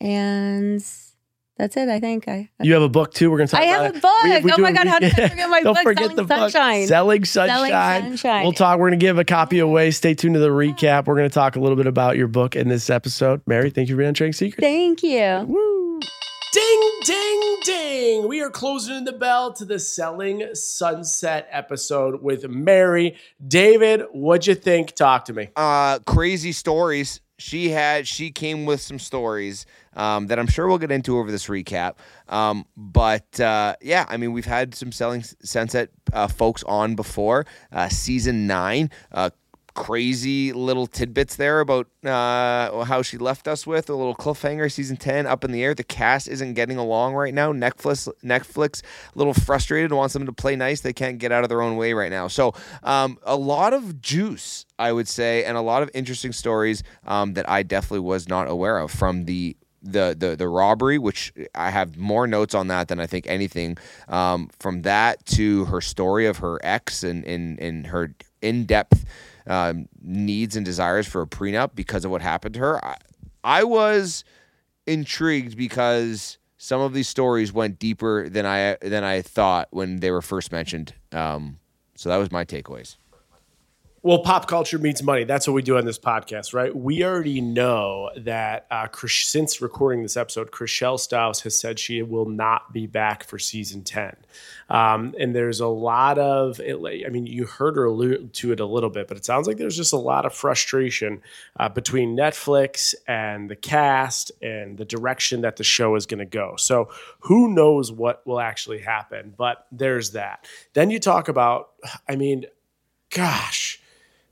Speaker 2: and that's it, I think. I, I
Speaker 1: You have a book too? We're going to talk
Speaker 2: I
Speaker 1: about
Speaker 2: have a book.
Speaker 1: We, we
Speaker 2: oh
Speaker 1: do,
Speaker 2: my God,
Speaker 1: we,
Speaker 2: how did I forget my
Speaker 1: don't
Speaker 2: book?
Speaker 1: Forget
Speaker 2: Selling
Speaker 1: the
Speaker 2: Sunshine.
Speaker 1: Book. Selling Sunshine.
Speaker 2: Selling Sunshine.
Speaker 1: We'll talk. We're going to give a copy away. Stay tuned to the recap. We're going to talk a little bit about your book in this episode. Mary, thank you for being on Trading Secrets.
Speaker 2: Thank you.
Speaker 1: Woo. Ding, ding, ding. We are closing the bell to the Selling Sunset episode with Mary. David, what'd you think? Talk to me.
Speaker 4: Uh, crazy stories. She had, she came with some stories um, that I'm sure we'll get into over this recap. Um, but uh, yeah, I mean, we've had some Selling Sunset uh, folks on before. Uh, season nine, uh, crazy little tidbits there about uh, how she left us with a little cliffhanger. Season ten up in the air. The cast isn't getting along right now. Netflix, Netflix, a little frustrated, wants them to play nice. They can't get out of their own way right now. So um, a lot of juice, I would say, and a lot of interesting stories um, that I definitely was not aware of from the The, the the robbery, which I have more notes on that than I think anything. Um, from that to her story of her ex and, and, and her in-depth um, needs and desires for a prenup because of what happened to her. I, I was intrigued because some of these stories went deeper than I than I thought when they were first mentioned. Um, so that was my takeaways.
Speaker 1: Well, pop culture meets money. That's what we do on this podcast, right? We already know that uh, Chris, since recording this episode, Chrishell Stause has said she will not be back for season ten. Um, and there's a lot of, I mean, you heard her allude to it a little bit, but it sounds like there's just a lot of frustration uh, between Netflix and the cast and the direction that the show is going to go. So who knows what will actually happen, but there's that. Then you talk about, I mean, gosh,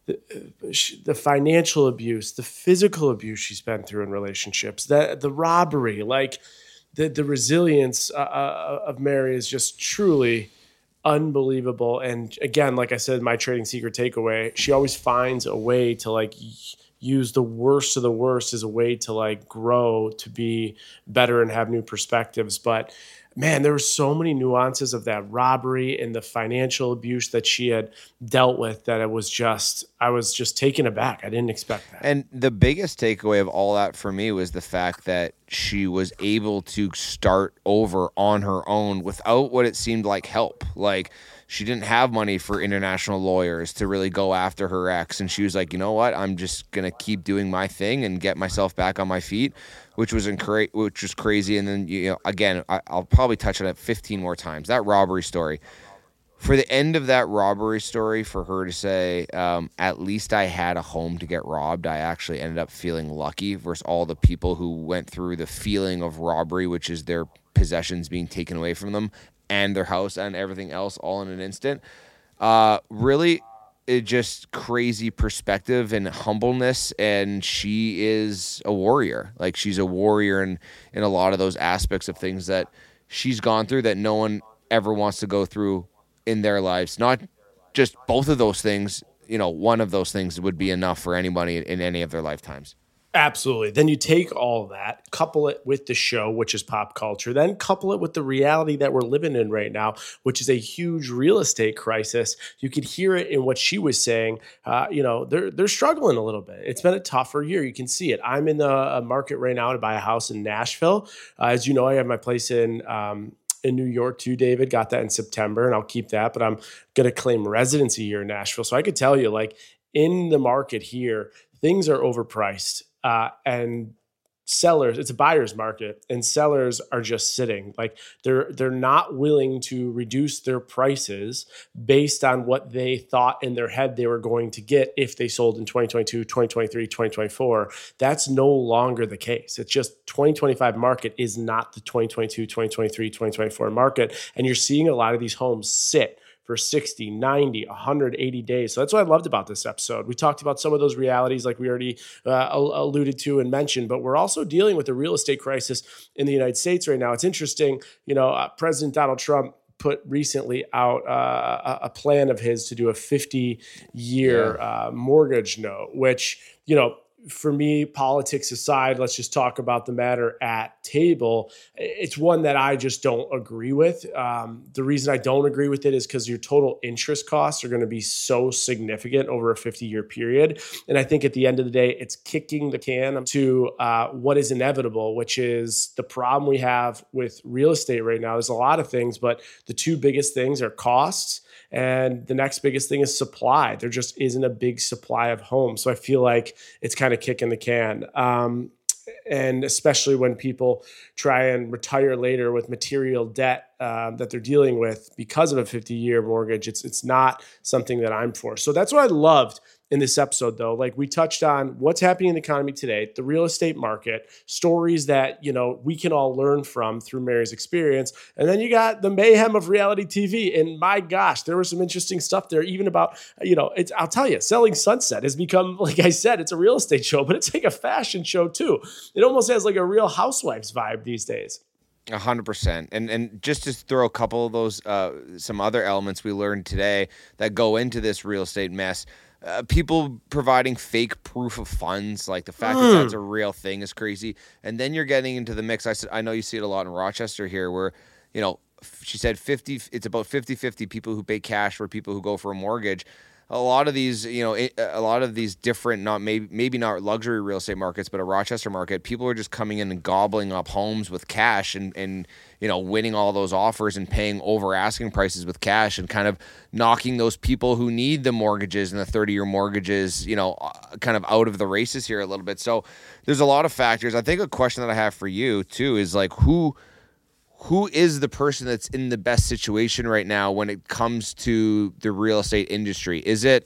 Speaker 1: the, the financial abuse, the physical abuse she's been through in relationships, the the robbery, like the the resilience uh, of Mary is just truly unbelievable. And again, like I said, my trading secret takeaway, she always finds a way to like use the worst of the worst as a way to like grow, to be better and have new perspectives. But man, there were so many nuances of that robbery and the financial abuse that she had dealt with that it was just, I was just taken aback. I didn't expect that.
Speaker 4: And the biggest takeaway of all that for me was the fact that she was able to start over on her own without what it seemed like help. Like, she didn't have money for international lawyers to really go after her ex. And she was like, you know what? I'm just going to keep doing my thing and get myself back on my feet, which was incra- which was crazy. And then, you know, again, I, I'll probably touch on it fifteen more times. That robbery story. For the end of that robbery story, for her to say, um, at least I had a home to get robbed, I actually ended up feeling lucky versus all the people who went through the feeling of robbery, which is their possessions being taken away from them, and their house and everything else all in an instant. Uh, really, it just crazy perspective and humbleness, and she is a warrior. Like, she's a warrior in, in a lot of those aspects of things that she's gone through that no one ever wants to go through in their lives. Not just both of those things, you know, one of those things would be enough for anybody in any of their lifetimes.
Speaker 1: Absolutely. Then you take all that, couple it with the show, which is pop culture, then couple it with the reality that we're living in right now, which is a huge real estate crisis. You could hear it in what she was saying. Uh, you know, they're they're struggling a little bit. It's been a tougher year. You can see it. I'm in the market right now to buy a house in Nashville. Uh, as you know, I have my place in um, in New York too, David. Got that in September, and I'll keep that. But I'm going to claim residency here in Nashville. So I could tell you, like, in the market here, things are overpriced. Uh, and sellers, it's a buyer's market, and sellers are just sitting. Like, they're they're not willing to reduce their prices based on what they thought in their head they were going to get if they sold in twenty twenty-two, twenty twenty-three, twenty twenty-four. That's no longer the case. It's just twenty twenty-five market is not the twenty twenty-two, twenty twenty-three, twenty twenty-four market. And you're seeing a lot of these homes sit for sixty, ninety, one hundred eighty days. So that's what I loved about this episode. We talked about some of those realities like we already uh, alluded to and mentioned, but we're also dealing with the real estate crisis in the United States right now. It's interesting, you know, uh, President Donald Trump put recently out uh, a plan of his to do a fifty-year yeah. uh, mortgage note, which, you know, for me, politics aside, let's just talk about the matter at table. It's one that I just don't agree with. Um, the reason I don't agree with it is because your total interest costs are going to be so significant over a fifty-year period. And I think at the end of the day, it's kicking the can to uh, what is inevitable, which is the problem we have with real estate right now. There's a lot of things, but the two biggest things are costs. And the next biggest thing is supply. There just isn't a big supply of homes. So I feel like it's kind of kicking the can. Um, and especially when people try and retire later with material debt um, that they're dealing with because of a fifty-year mortgage, it's it's not something that I'm for. So that's what I loved in this episode, though. Like, we touched on what's happening in the economy today, the real estate market, stories that, you know, we can all learn from through Mary's experience. And then you got the mayhem of reality T V. And my gosh, there was some interesting stuff there, even about, you know, it's, I'll tell you, Selling Sunset has become, like I said, it's a real estate show, but it's like a fashion show too. It almost has like a Real Housewives vibe these days.
Speaker 4: A hundred percent. And and just to throw a couple of those, uh, some other elements we learned today that go into this real estate mess. Uh, people providing fake proof of funds, like the fact mm. that that's a real thing is crazy. And then you're getting into the mix. I said, I know you see it a lot in Rochester here where, you know, she said fifty, it's about fifty-fifty people who pay cash for people who go for a mortgage. A lot of these, you know, a lot of these different, not maybe maybe not luxury real estate markets, but a Rochester market, people are just coming in and gobbling up homes with cash and, and you know, winning all those offers and paying over asking prices with cash and kind of knocking those people who need the mortgages and the thirty-year mortgages, you know, kind of out of the races here a little bit. So there's a lot of factors. I think a question that I have for you, too, is like who – Who is the person that's in the best situation right now when it comes to the real estate industry? Is it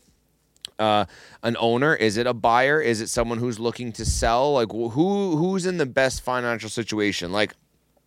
Speaker 4: uh, an owner? Is it a buyer? Is it someone who's looking to sell? Like who who's in the best financial situation? Like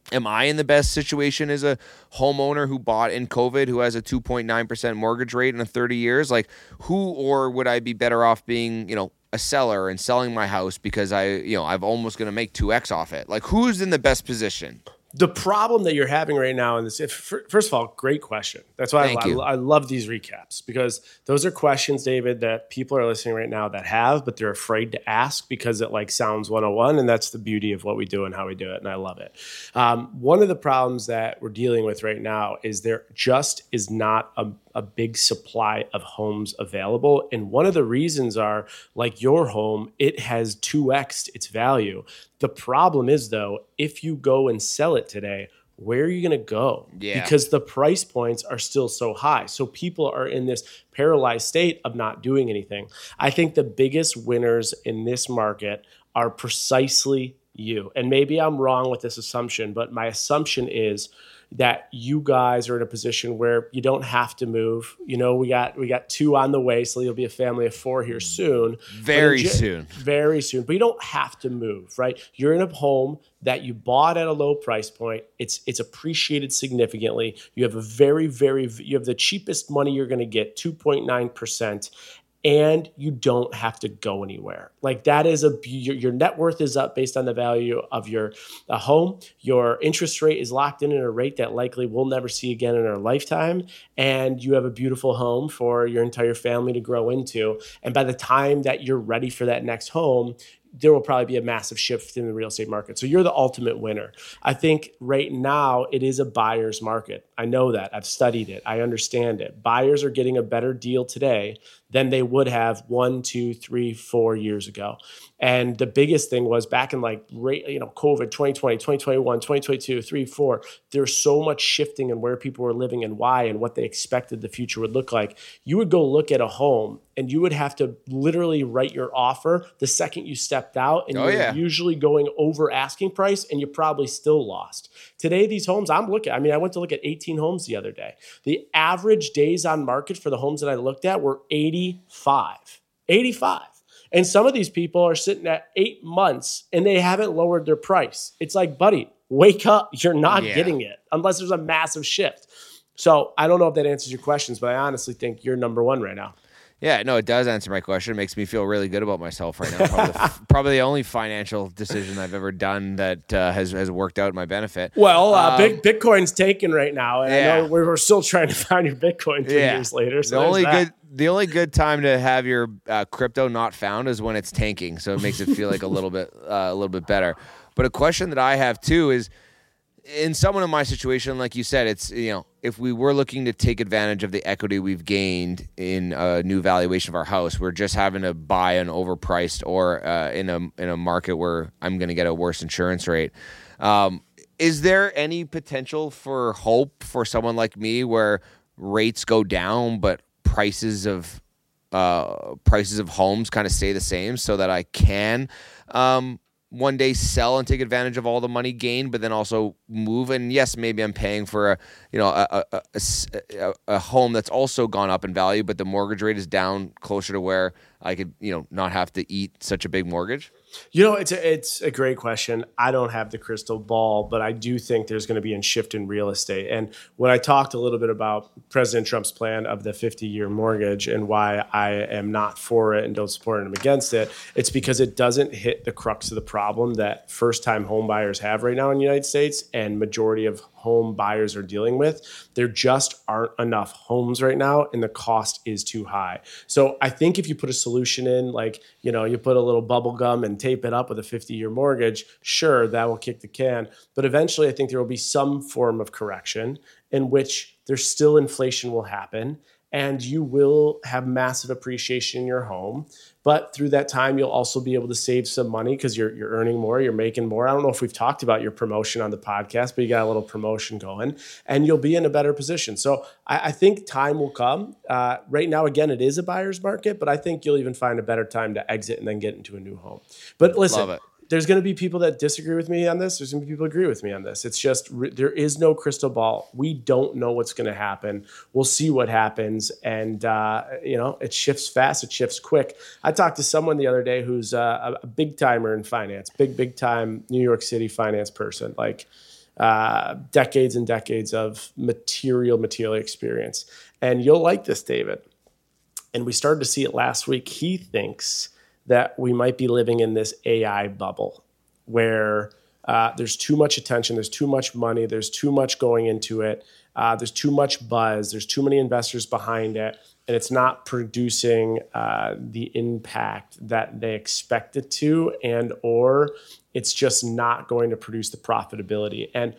Speaker 4: Am I in the best situation as a homeowner who bought in COVID, who has a two point nine percent mortgage rate in a thirty years? Like, who, or would I be better off being, you know, a seller and selling my house because I, you know, I'm almost going to make two X off it? Like, who's in the best position?
Speaker 1: The problem that you're having right now in this, if, first of all, great question. That's why I, I, I love these recaps, because those are questions, David, that people are listening right now that have, but they're afraid to ask because it like sounds one oh one, and that's the beauty of what we do and how we do it, and I love it. Um, one of the problems that we're dealing with right now is there just is not a, a big supply of homes available, and one of the reasons are, like your home, it has two X'd its value. The problem is, though, if you go and sell it today, where are you going to go?
Speaker 4: Yeah.
Speaker 1: Because the price points are still so high. So people are in this paralyzed state of not doing anything. I think the biggest winners in this market are precisely you. And maybe I'm wrong with this assumption, but my assumption is that you guys are in a position where you don't have to move. You know, we got we got two on the way, so you'll be a family of four here soon.
Speaker 4: Very soon.
Speaker 1: Very soon. But you don't have to move, right? You're in a home that you bought at a low price point. It's it's appreciated significantly. You have a very, very, you have the cheapest money you're going to get, two point nine percent. And you don't have to go anywhere. Like that is a, your, your net worth is up based on the value of your uh, home. Your interest rate is locked in at a rate that likely we'll never see again in our lifetime. And you have a beautiful home for your entire family to grow into. And by the time that you're ready for that next home, there will probably be a massive shift in the real estate market. So you're the ultimate winner. I think right now it is a buyer's market. I know that. I've studied it. I understand it. Buyers are getting a better deal today than they would have one, two, three, four years ago. And the biggest thing was back in like, you know, COVID, twenty twenty, twenty twenty-one, twenty twenty-two, three, four, there's so much shifting in where people were living and why and what they expected the future would look like. You would go look at a home and you would have to literally write your offer the second you stepped out, and
Speaker 4: oh,
Speaker 1: you're
Speaker 4: yeah.
Speaker 1: usually going over asking price, and you probably still lost. Today, these homes I'm looking, I mean, I went to look at eighteen homes the other day. The average days on market for the homes that I looked at were eighty-five. eighty-five. And some of these people are sitting at eight months and they haven't lowered their price. It's like, buddy, wake up. You're not
Speaker 4: yeah.
Speaker 1: getting it unless there's a massive shift. So I don't know if that answers your questions, but I honestly think you're number one right now.
Speaker 4: Yeah, no, it does answer my question. It makes me feel really good about myself right now. Probably, the, probably the only financial decision I've ever done that uh, has has worked out in my benefit.
Speaker 1: Well, uh,
Speaker 4: um,
Speaker 1: big, Bitcoin's taken right now, and
Speaker 4: yeah.
Speaker 1: I know we're, we're still trying to find your Bitcoin three
Speaker 4: yeah.
Speaker 1: years later. So
Speaker 4: the only
Speaker 1: that.
Speaker 4: good the only good time to have your uh, crypto not found is when it's tanking. So it makes it feel like a little bit uh, a little bit better. But a question that I have too is, in someone in my situation, like you said, it's, you know, if we were looking to take advantage of the equity we've gained in a new valuation of our house, we're just having to buy an overpriced or uh, in a in a market where I'm going to get a worse insurance rate. Um, is there any potential for hope for someone like me where rates go down, but prices of uh, prices of homes kind of stay the same, so that I can um, one day sell and take advantage of all the money gained, but then also move? And yes, maybe I'm paying for a, you know, a, a, a, a home that's also gone up in value, but the mortgage rate is down closer to where I could, you know, not have to eat such a big mortgage.
Speaker 1: You know, it's a, it's a great question. I don't have the crystal ball, but I do think there's going to be a shift in real estate. And when I talked a little bit about President Trump's plan of the fifty-year mortgage and why I am not for it and don't support it and I'm against it, it's because it doesn't hit the crux of the problem that first-time home buyers have right now in the United States and majority of home buyers are dealing with. There just aren't enough homes right now, and the cost is too high. So I think if you put a solution in, like, you know, you put a little bubble gum and tape it up with a fifty-year mortgage, sure, that will kick the can. But eventually I think there will be some form of correction in which there's still inflation will happen, and you will have massive appreciation in your home. But through that time, you'll also be able to save some money because you're you're earning more, you're making more. I don't know if we've talked about your promotion on the podcast, but you got a little promotion going, and you'll be in a better position. So I, I think time will come. Uh, right now, again, it is a buyer's market, but I think you'll even find a better time to exit and then get into a new home. But listen,
Speaker 4: Love it.
Speaker 1: There's going to be people that disagree with me on this. There's going to be people who agree with me on this. It's just, there is no crystal ball. We don't know what's going to happen. We'll see what happens. And, uh, you know, it shifts fast. It shifts quick. I talked to someone the other day who's uh, a big timer in finance, big, big time New York City finance person. Like, uh, decades and decades of material, material experience. And you'll like this, David. And we started to see it last week. He thinks that we might be living in this A I bubble where uh, there's too much attention, there's too much money, there's too much going into it, uh, there's too much buzz, there's too many investors behind it, and it's not producing uh, the impact that they expect it to, and or it's just not going to produce the profitability. And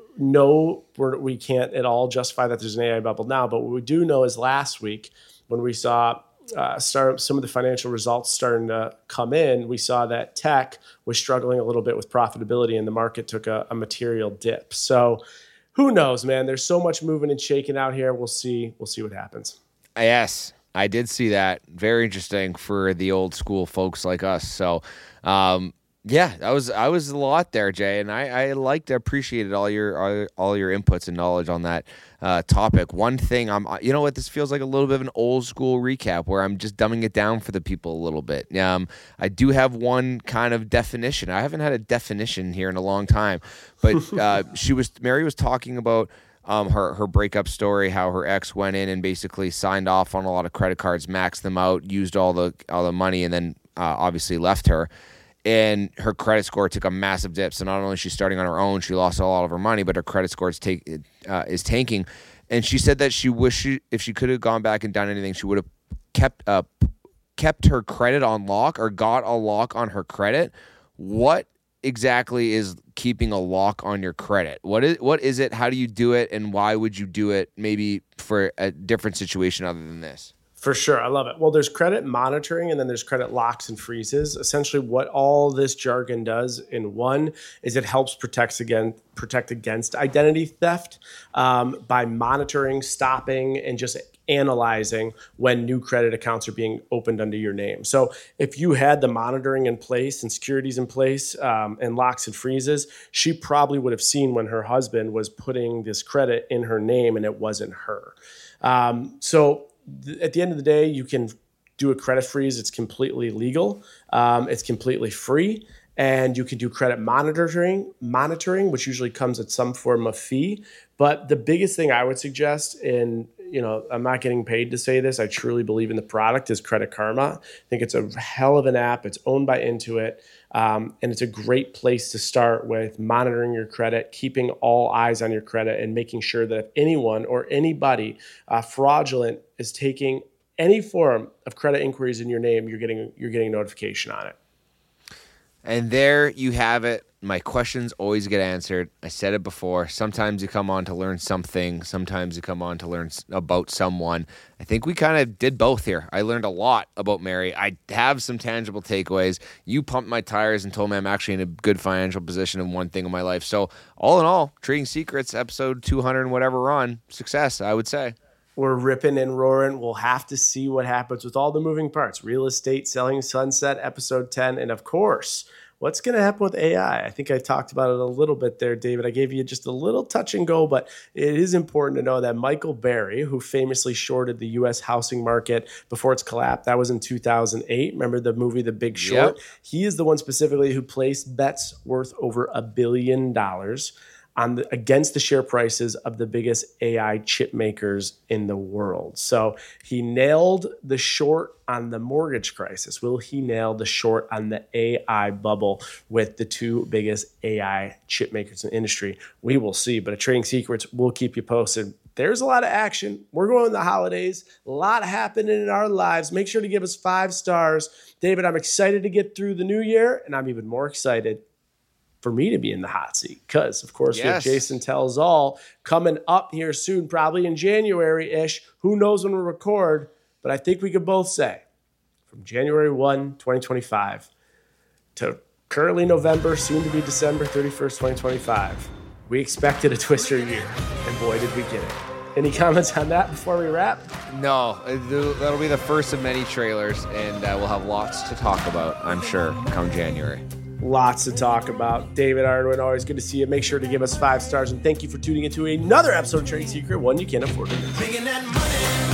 Speaker 1: no, we're, we can't at all justify that there's an A I bubble now, but what we do know is last week when we saw uh, start some of the financial results starting to come in, we saw that tech was struggling a little bit with profitability and the market took a, a material dip. So who knows, man? There's so much moving and shaking out here. We'll see. We'll see what happens.
Speaker 4: Yes, I did see that. Very interesting for the old school folks like us. So, um, yeah, that was I was a lot there, Jay, and I, I liked, appreciated all your all, all your inputs and knowledge on that uh, topic. One thing, I'm, you know what, this feels like a little bit of an old school recap where I'm just dumbing it down for the people a little bit. Um, I do have one kind of definition. I haven't had a definition here in a long time, but uh, she was Mary was talking about um, her her breakup story, how her ex went in and basically signed off on a lot of credit cards, maxed them out, used all the all the money, and then uh, obviously left her. And her credit score took a massive dip. So not only is she starting on her own, she lost a lot of her money, but her credit score is, take, uh, is tanking. And she said that she wished she, if she could have gone back and done anything, she would have kept uh, kept her credit on lock or got a lock on her credit. What exactly is keeping a lock on your credit? What is what is it? How do you do it? And why would you do it maybe for a different situation other than this?
Speaker 1: For sure. I love it. Well, there's credit monitoring and then there's credit locks and freezes. Essentially, what all this jargon does in one is it helps protect against, protect against identity theft um, by monitoring, stopping, and just analyzing when new credit accounts are being opened under your name. So if you had the monitoring in place and securities in place um, and locks and freezes, she probably would have seen when her husband was putting this credit in her name and it wasn't her. Um, so at the end of the day, you can do a credit freeze. It's completely legal. Um, it's completely free. And you can do credit monitoring, monitoring, which usually comes at some form of fee. But the biggest thing I would suggest, and you know, I'm not getting paid to say this, I truly believe in the product, is Credit Karma. I think it's a hell of an app. It's owned by Intuit. Um, and it's a great place to start with monitoring your credit, keeping all eyes on your credit, and making sure that if anyone or anybody uh, fraudulent is taking any form of credit inquiries in your name, you're getting you're getting a notification on it.
Speaker 4: And there you have it. My questions always get answered. I said it before. Sometimes you come on to learn something. Sometimes you come on to learn about someone. I think we kind of did both here. I learned a lot about Mary. I have some tangible takeaways. You pumped my tires and told me I'm actually in a good financial position in one thing in my life. So all in all, Trading Secrets, episode two hundred and whatever we're on, success, I would say.
Speaker 1: We're ripping and roaring. We'll have to see what happens with all the moving parts. Real estate, Selling Sunset, episode ten. And of course, what's going to happen with A I? I think I talked about it a little bit there, David. I gave you just a little touch and go, but it is important to know that Michael Berry, who famously shorted the U S housing market before its collapse, that was in two thousand eight. Remember the movie The Big Short? Yep. He is the one specifically who placed bets worth over a billion dollars on the, against the share prices of the biggest A I chip makers in the world. So he nailed the short on the mortgage crisis. Will he nail the short on the A I bubble with the two biggest A I chip makers in the industry? We will see, but at Trading Secrets, we'll keep you posted. There's a lot of action. We're going to the holidays. A lot happening in our lives. Make sure to give us five stars. David, I'm excited to get through the new year, and I'm even more excited for me to be in the hot seat because, of course, yes, we have Jason Tells All coming up here soon, probably in January-ish. Who knows when we'll record, but I think we could both say from January first, twenty twenty-five to currently November, soon to be December thirty-first, twenty twenty-five, we expected a Twister year, and boy, did we get it. Any comments on that before we wrap?
Speaker 4: No, that'll be the first of many trailers, and uh, we'll have lots to talk about, I'm sure, come January.
Speaker 1: Lots to talk about. David Arnwin, always good to see you. Make sure to give us five stars, and thank you for tuning into another episode of Trading Secret, one you can't afford to miss.